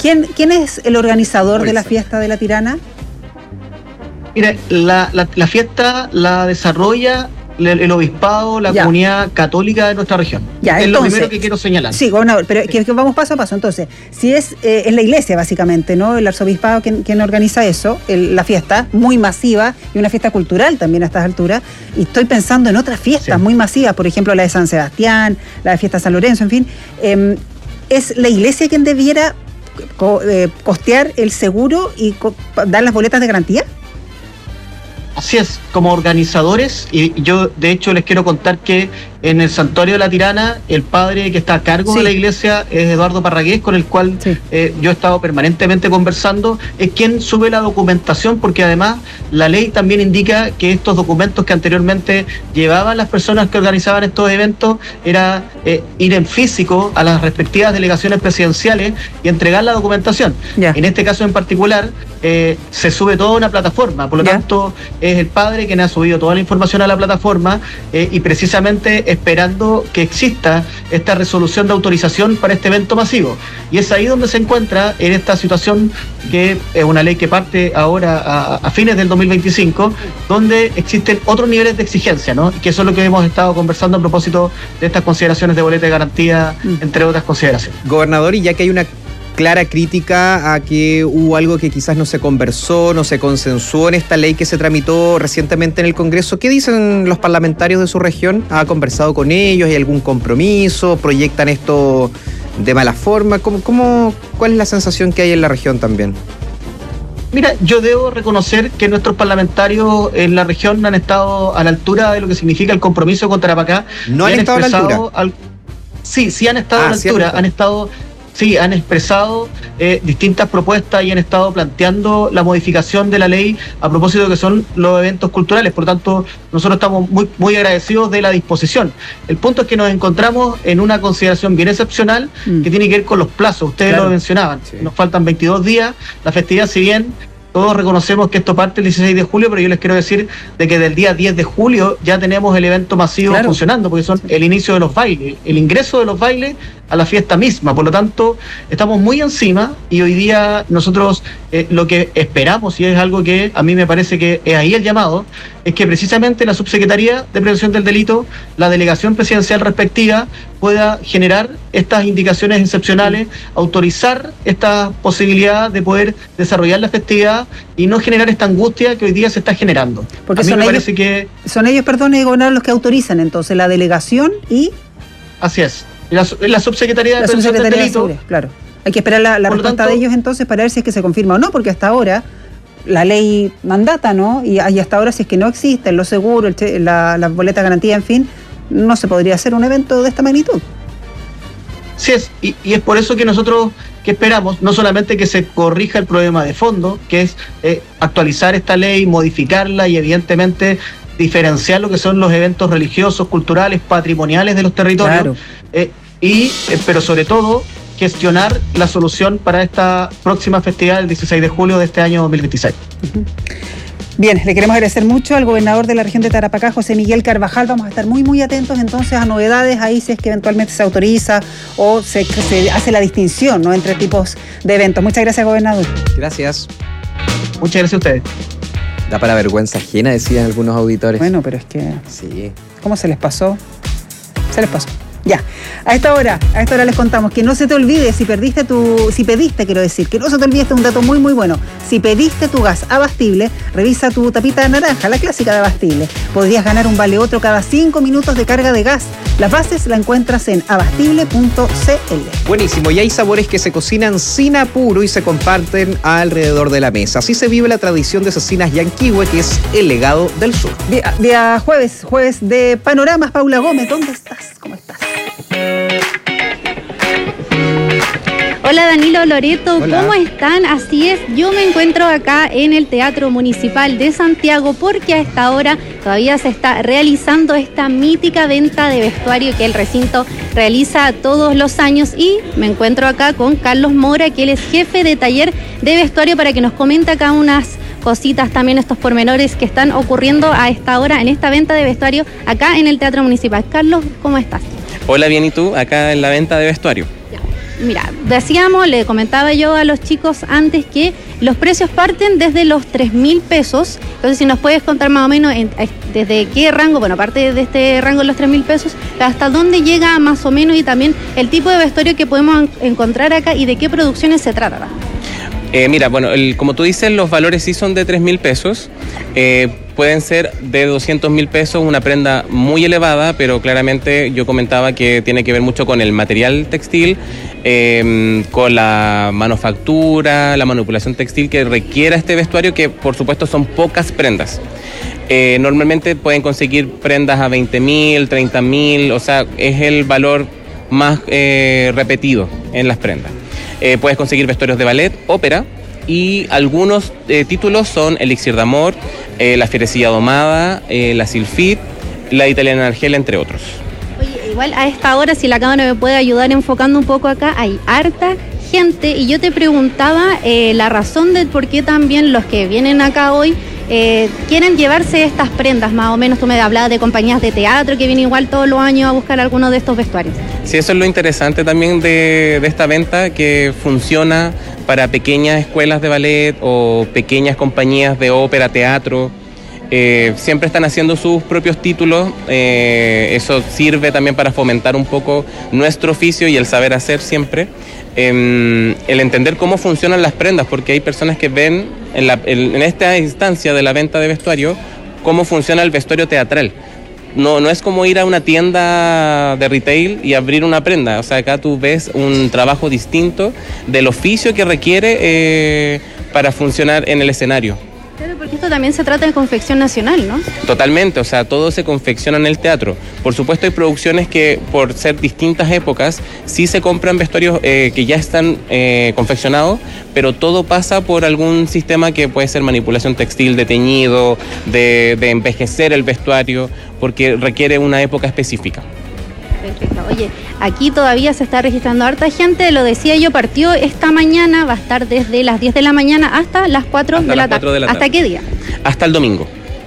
¿Quién es el organizador de la fiesta de la Tirana? Mira, la fiesta la desarrolla el obispado, la comunidad católica de nuestra región. Ya, es entonces, lo primero que quiero señalar. Sí, gobernador, pero que vamos paso a paso. Entonces, si es la iglesia básicamente, ¿no? El arzobispado quien organiza eso, la fiesta muy masiva y una fiesta cultural también a estas alturas. Y estoy pensando en otras fiestas muy masivas, por ejemplo la de San Sebastián, la de Fiesta San Lorenzo, en fin. ¿Es la iglesia quien debiera costear el seguro y dar las boletas de garantía? Así es, como organizadores, y yo de hecho les quiero contar que en el Santuario de la Tirana, el padre que está a cargo de la iglesia es Eduardo Parragués, con el cual yo he estado permanentemente conversando, es quien sube la documentación, porque además la ley también indica que estos documentos que anteriormente llevaban las personas que organizaban estos eventos era ir en físico a las respectivas delegaciones presidenciales y entregar la documentación. En este caso en particular, se sube toda una plataforma, por lo tanto es el padre quien ha subido toda la información a la plataforma y precisamente esperando que exista esta resolución de autorización para este evento masivo. Y es ahí donde se encuentra en esta situación, que es una ley que parte ahora a fines del 2025, donde existen otros niveles de exigencia, ¿no? Que eso es lo que hemos estado conversando a propósito de estas consideraciones de boleta de garantía, entre otras consideraciones. Gobernador, y ya que hay una clara crítica a que hubo algo que quizás no se conversó, no se consensuó en esta ley que se tramitó recientemente en el Congreso, ¿qué dicen los parlamentarios de su región? ¿Ha conversado con ellos? ¿Hay algún compromiso? ¿Proyectan esto de mala forma? ¿Cuál es la sensación que hay en la región también? Mira, yo debo reconocer que nuestros parlamentarios en la región han estado a la altura de lo que significa el compromiso con Tarapacá. ¿No han estado a la altura? Sí han estado a la altura, han expresado distintas propuestas y han estado planteando la modificación de la ley a propósito de que son los eventos culturales. Por lo tanto, nosotros estamos muy agradecidos de la disposición. El punto es que nos encontramos en una consideración bien excepcional que tiene que ver con los plazos. Ustedes lo mencionaban. Nos faltan 22 días. La festividad, si bien todos reconocemos que esto parte el 16 de julio, pero yo les quiero decir de que del día 10 de julio ya tenemos el evento masivo funcionando, porque son el inicio de los bailes, el ingreso de los bailes a la fiesta misma. Por lo tanto, estamos muy encima y hoy día nosotros lo que esperamos, y es algo que a mí me parece que es ahí el llamado, es que precisamente la Subsecretaría de Prevención del Delito, la delegación presidencial respectiva, pueda generar estas indicaciones excepcionales, autorizar esta posibilidad de poder desarrollar la festividad y no generar esta angustia que hoy día se está generando. Porque a mí me parece que son ellos, gobernador, los que autorizan entonces la delegación y... Así es. La Subsecretaría de Prevención del Delito. Claro. Hay que esperar la respuesta de ellos entonces para ver si es que se confirma o no, porque hasta ahora la ley mandata, ¿no? Y hasta ahora, si es que no existen los seguros, la boleta de garantía, en fin, no se podría hacer un evento de esta magnitud. Sí es, y es por eso que nosotros que esperamos no solamente que se corrija el problema de fondo, que es actualizar esta ley, modificarla y evidentemente diferenciar lo que son los eventos religiosos, culturales, patrimoniales de los territorios, pero sobre todo gestionar la solución para esta próxima festividad del 16 de julio de este año 2026. Bien, le queremos agradecer mucho al gobernador de la región de Tarapacá, José Miguel Carvajal. Vamos a estar muy atentos entonces a novedades ahí, si es que eventualmente se autoriza o se hace la distinción, ¿no?, entre tipos de eventos. Muchas gracias, gobernador. Gracias. Muchas gracias a ustedes. Da para vergüenza ajena, decían algunos auditores. Bueno, pero es que... Sí. ¿Cómo se les pasó? Se les pasó. Ya, a esta hora les contamos que no se te olvide, si pediste, que no se te olvide, este es un dato muy bueno. Si pediste tu gas Abastible, revisa tu tapita naranja, la clásica de Abastible. Podrías ganar un vale otro cada 5 minutos de carga de gas. Las bases la encuentras en abastible.cl. Buenísimo, y hay sabores que se cocinan sin apuro y se comparten alrededor de la mesa. Así se vive la tradición de Cecinas Yanquihue, que es el legado del sur. Día jueves de Panoramas. Paula Gómez, ¿dónde estás? ¿Cómo estás? Hola Danilo, Loreto, hola. ¿Cómo están? Así es, yo me encuentro acá en el Teatro Municipal de Santiago porque a esta hora todavía se está realizando esta mítica venta de vestuario que el recinto realiza todos los años, y me encuentro acá con Carlos Mora, que él es jefe de taller de vestuario, para que nos comente acá unas cositas, también estos pormenores que están ocurriendo a esta hora en esta venta de vestuario acá en el Teatro Municipal. Carlos, ¿cómo estás? Hola, bien, ¿y tú? Acá en la venta de vestuario. mira, le comentaba yo a los chicos antes que los precios parten desde los 3.000 pesos. Entonces, si nos puedes contar más o menos desde qué rango, bueno, aparte de este rango de los 3.000 pesos, hasta dónde llega más o menos, y también el tipo de vestuario que podemos encontrar acá y de qué producciones se trata. Mira, bueno, como tú dices, los valores sí son de 3.000 pesos. Pueden ser de 200.000 pesos, una prenda muy elevada, pero claramente yo comentaba que tiene que ver mucho con el material textil, con la manufactura, la manipulación textil que requiera este vestuario, que por supuesto son pocas prendas. Normalmente pueden conseguir prendas a 20.000, 30.000, o sea, es el valor más repetido en las prendas. Puedes conseguir vestuarios de ballet, ópera, y algunos títulos son Elixir de Amor, La Fierecilla Domada, La Silfit, La Italiana Argel, entre otros. Oye, igual a esta hora, si la cámara me puede ayudar enfocando un poco acá, hay harta gente, y yo te preguntaba la razón de por qué también los que vienen acá hoy quieren llevarse estas prendas, más o menos. Tú me hablabas de compañías de teatro que vienen igual todos los años a buscar algunos de estos vestuarios. Sí, eso es lo interesante también de esta venta, que funciona para pequeñas escuelas de ballet o pequeñas compañías de ópera, teatro. Siempre están haciendo sus propios títulos. Eso sirve también para fomentar un poco nuestro oficio y el saber hacer siempre. El entender cómo funcionan las prendas, porque hay personas que ven en esta instancia de la venta de vestuario cómo funciona el vestuario teatral. No es como ir a una tienda de retail y abrir una prenda. O sea, acá tú ves un trabajo distinto del oficio que requiere para funcionar en el escenario. Claro, porque esto también se trata de confección nacional, ¿no? Totalmente, o sea, todo se confecciona en el teatro. Por supuesto hay producciones que por ser distintas épocas sí se compran vestuarios que ya están confeccionados, pero todo pasa por algún sistema que puede ser manipulación textil, de teñido, de envejecer el vestuario, porque requiere una época específica. Perfecto. Oye, aquí todavía se está registrando harta gente, lo decía yo, partió esta mañana, va a estar desde las 10 de la mañana hasta las 4 de la tarde. ¿Hasta qué día? Hasta el domingo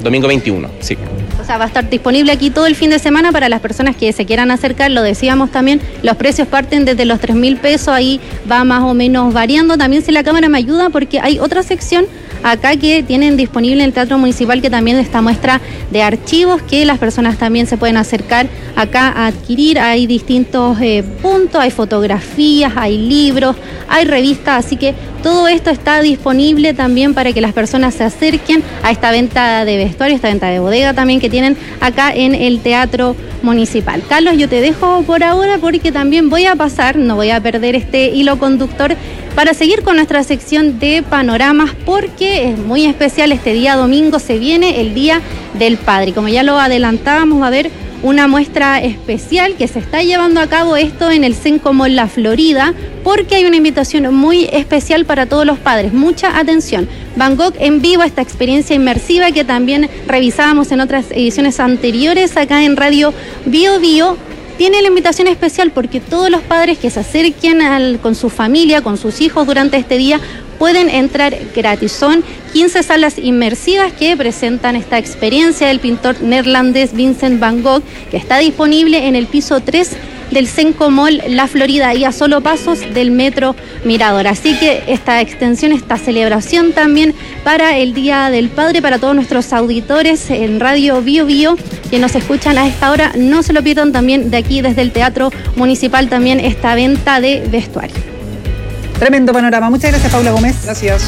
21, sí. O sea, va a estar disponible aquí todo el fin de semana para las personas que se quieran acercar. Lo decíamos también, los precios parten desde los 3.000 pesos, ahí va más o menos variando. También, si la cámara me ayuda, porque hay otra sección acá que tienen disponible en el Teatro Municipal, que también esta muestra de archivos que las personas también se pueden acercar acá a adquirir. Hay distintos puntos, hay fotografías, hay libros, hay revistas, así que todo esto está disponible también para que las personas se acerquen a esta venta de vestuario, esta venta de bodega también que tienen acá en el Teatro Municipal. Carlos, yo te dejo por ahora porque también voy a pasar, no voy a perder este hilo conductor, para seguir con nuestra sección de panoramas, porque es muy especial. Este día domingo se viene el Día del Padre. Como ya lo adelantábamos, va a haber una muestra especial que se está llevando a cabo esto en el Cenco Mall La Florida, porque hay una invitación muy especial para todos los padres. Mucha atención. Van Gogh en vivo, esta experiencia inmersiva que también revisábamos en otras ediciones anteriores acá en Radio Bio Bio. Tiene la invitación especial porque todos los padres que se acerquen con su familia, con sus hijos durante este día, pueden entrar gratis. Son 15 salas inmersivas que presentan esta experiencia del pintor neerlandés Vincent Van Gogh, que está disponible en el piso 3 del Cenco Mall La Florida y a solo pasos del Metro Mirador. Así que esta extensión, esta celebración también para el Día del Padre, para todos nuestros auditores en Radio Bio Bio que nos escuchan a esta hora, no se lo pierdan. También de aquí desde el Teatro Municipal también esta venta de vestuario. Tremendo panorama. Muchas gracias, Paula Gómez. Gracias.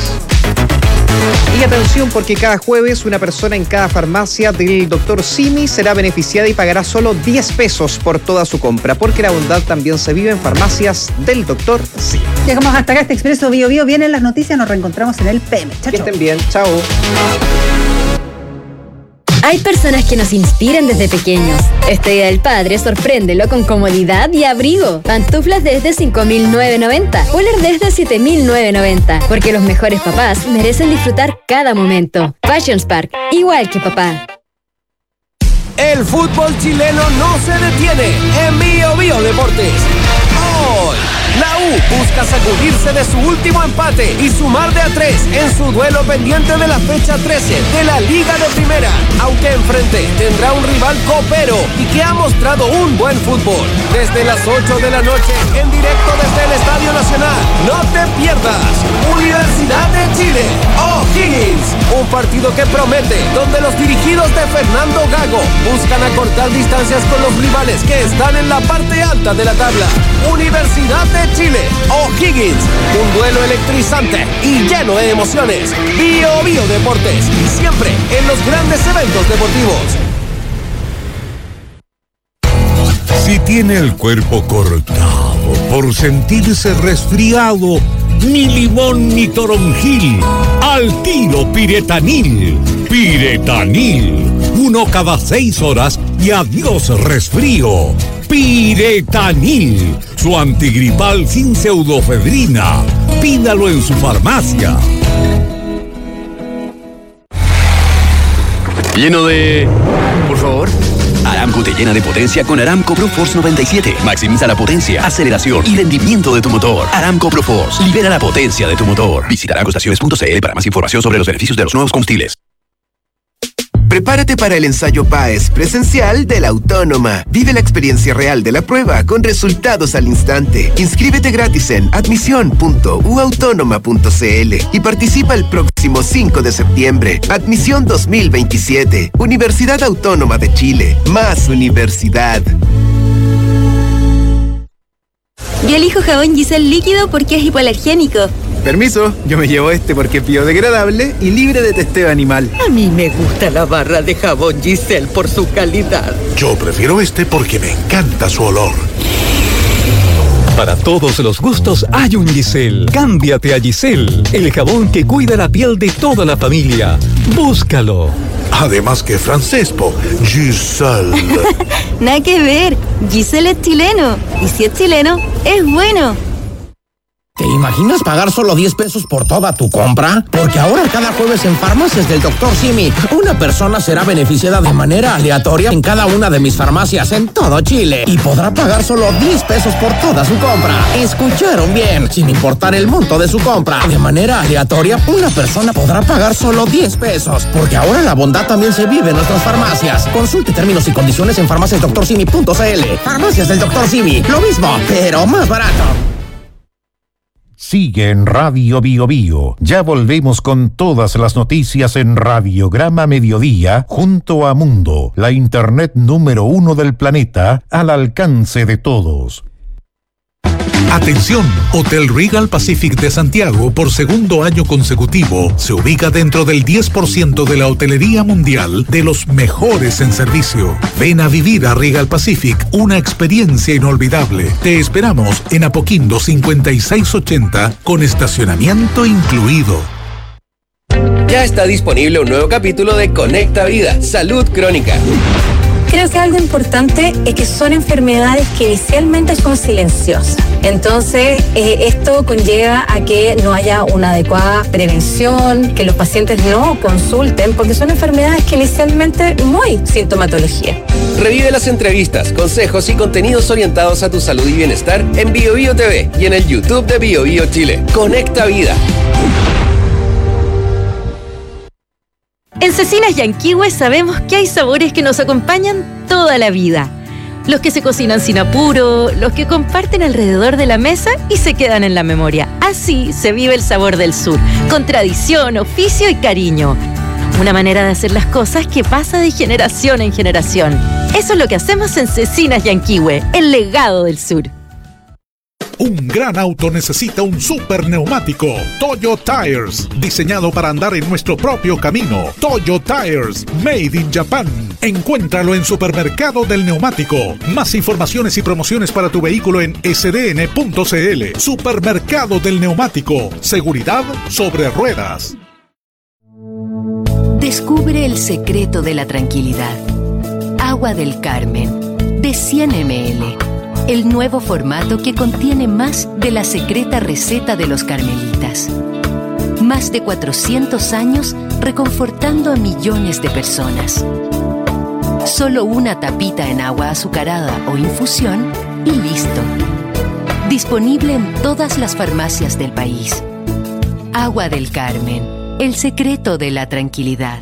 Y atención, porque cada jueves una persona en cada farmacia del Dr. Simi será beneficiada y pagará solo 10 pesos por toda su compra, porque la bondad también se vive en farmacias del Dr. Simi. Llegamos hasta acá, este Expreso Bio Bio. Vienen las noticias, nos reencontramos en el PM. Chao, que estén bien, chao. Hay personas que nos inspiran desde pequeños. Este Día del Padre, sorpréndelo con comodidad y abrigo. Pantuflas desde 5.990, Polar desde 7.990, porque los mejores papás merecen disfrutar cada momento. Fashion Spark, igual que papá. El fútbol chileno no se detiene en Bio Bio Deportes. Hoy, La U busca sacudirse de su último empate y sumar de a 3 en su duelo pendiente de la fecha 13 de la Liga de Primera, aunque enfrente tendrá un rival copero y que ha mostrado un buen fútbol. Desde las 8 de la noche, en directo desde el Estadio Nacional, no te pierdas Universidad de Chile, O'Higgins, un partido que promete, donde los dirigidos de Fernando Gago buscan acortar distancias con los rivales que están en la parte alta de la tabla. Universidad de Chile, O'Higgins, un duelo electrizante y lleno de emociones. Bio Bio Deportes, siempre en los grandes eventos deportivos. Si tiene el cuerpo cortado por sentirse resfriado, ni limón ni toronjil, al tiro Piretanil. Piretanil, 1 cada 6 horas y adiós resfrío. Piretanil, su antigripal sin pseudofedrina. Pídalo en su farmacia. Lleno de... Por favor. Aramco te llena de potencia con Aramco ProForce 97. Maximiza la potencia, aceleración y rendimiento de tu motor. Aramco ProForce libera la potencia de tu motor. Visita aramcoestaciones.cl para más información sobre los beneficios de los nuevos combustibles. Prepárate para el ensayo PAES presencial de la Autónoma. Vive la experiencia real de la prueba con resultados al instante. Inscríbete gratis en admisión.uautónoma.cl y participa el próximo 5 de septiembre. Admisión 2027. Universidad Autónoma de Chile. Más universidad. Yo elijo jabón Giselle líquido porque es hipoalergénico. Permiso, yo me llevo este porque es biodegradable y libre de testeo animal. A mí me gusta la barra de jabón Giselle por su calidad. Yo prefiero este porque me encanta su olor. Para todos los gustos hay un Giselle. Cámbiate a Giselle, el jabón que cuida la piel de toda la familia. Búscalo. Además que francés, Giselle. Nada que ver, Giselle es chileno. Y si es chileno, es bueno. ¿Te imaginas pagar solo 10 pesos por toda tu compra? Porque ahora cada jueves en farmacias del Dr. Simi, una persona será beneficiada de manera aleatoria en cada una de mis farmacias en todo Chile y podrá pagar solo 10 pesos por toda su compra. ¿Escucharon bien? Sin importar el monto de su compra, de manera aleatoria, una persona podrá pagar solo 10 pesos. Porque ahora la bondad también se vive en nuestras farmacias. Consulte términos y condiciones en farmaciasdoctorsimi.cl. Farmacias del Dr. Simi, lo mismo, pero más barato. Sigue en Radio Bio Bio. Ya volvemos con todas las noticias en Radiograma Mediodía junto a Mundo, la internet número 1 del planeta, al alcance de todos. Atención, Hotel Regal Pacific de Santiago, por segundo año consecutivo, se ubica dentro del 10% de la hotelería mundial de los mejores en servicio. Ven a vivir a Regal Pacific una experiencia inolvidable. Te esperamos en Apoquindo 5680 con estacionamiento incluido. Ya está disponible un nuevo capítulo de Conecta Vida, Salud Crónica. Creo que algo importante es que son enfermedades que inicialmente son silenciosas. Entonces, esto conlleva a que no haya una adecuada prevención, que los pacientes no consulten, porque son enfermedades que inicialmente no hay sintomatología. Revive las entrevistas, consejos y contenidos orientados a tu salud y bienestar en Bio Bio TV y en el YouTube de Bio Bio Chile. Conecta Vida. En Cecinas Yanquihue sabemos que hay sabores que nos acompañan toda la vida. Los que se cocinan sin apuro, los que comparten alrededor de la mesa y se quedan en la memoria. Así se vive el sabor del sur, con tradición, oficio y cariño. Una manera de hacer las cosas que pasa de generación en generación. Eso es lo que hacemos en Cecinas Yanquihue, el legado del sur. Un gran auto necesita un super neumático. Toyo Tires, diseñado para andar en nuestro propio camino. Toyo Tires, made in Japan. Encuéntralo en Supermercado del Neumático. Más informaciones y promociones para tu vehículo en sdn.cl. Supermercado del Neumático. Seguridad sobre ruedas. Descubre el secreto de la tranquilidad. Agua del Carmen, de 100 ml. El nuevo formato que contiene más de la secreta receta de los carmelitas. Más de 400 años reconfortando a millones de personas. Solo una tapita en agua azucarada o infusión y listo. Disponible en todas las farmacias del país. Agua del Carmen, el secreto de la tranquilidad.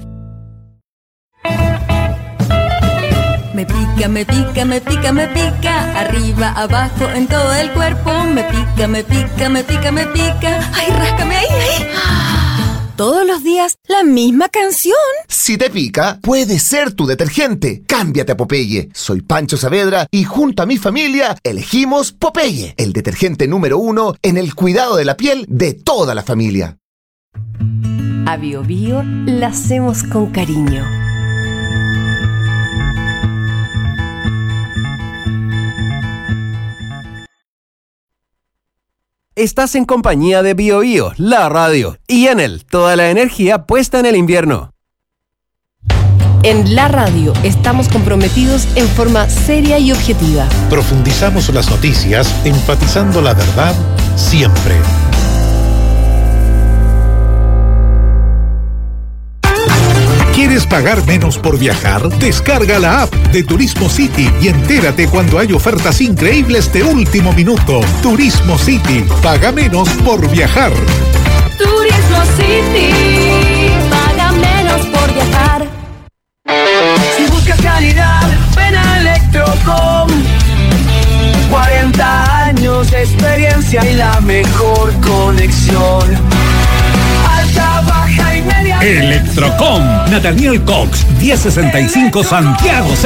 Me pica, me pica, me pica, me pica. Arriba, abajo, en todo el cuerpo. Me pica, me pica, me pica, me pica. Ay, ráscame ahí, ahí. Todos los días, la misma canción. Si te pica, puede ser tu detergente. Cámbiate a Popeye. Soy Pancho Saavedra y junto a mi familia elegimos Popeye, el detergente número 1 en el cuidado de la piel de toda la familia. A Bio Bio la hacemos con cariño. Estás en compañía de BioBio, la radio, y Enel, toda la energía puesta en el invierno. En la radio estamos comprometidos en forma seria y objetiva. Profundizamos las noticias, enfatizando la verdad siempre. ¿Quieres pagar menos por viajar? Descarga la app de Turismo City y entérate cuando hay ofertas increíbles de último minuto. Turismo City. Paga menos por viajar. Turismo City. Paga menos por viajar. Si buscas calidad, ven a Electrocom. 40 años de experiencia y la mejor conexión. Alta, baja y media. Electrocom. Nathaniel Cox, 1065 Santiago.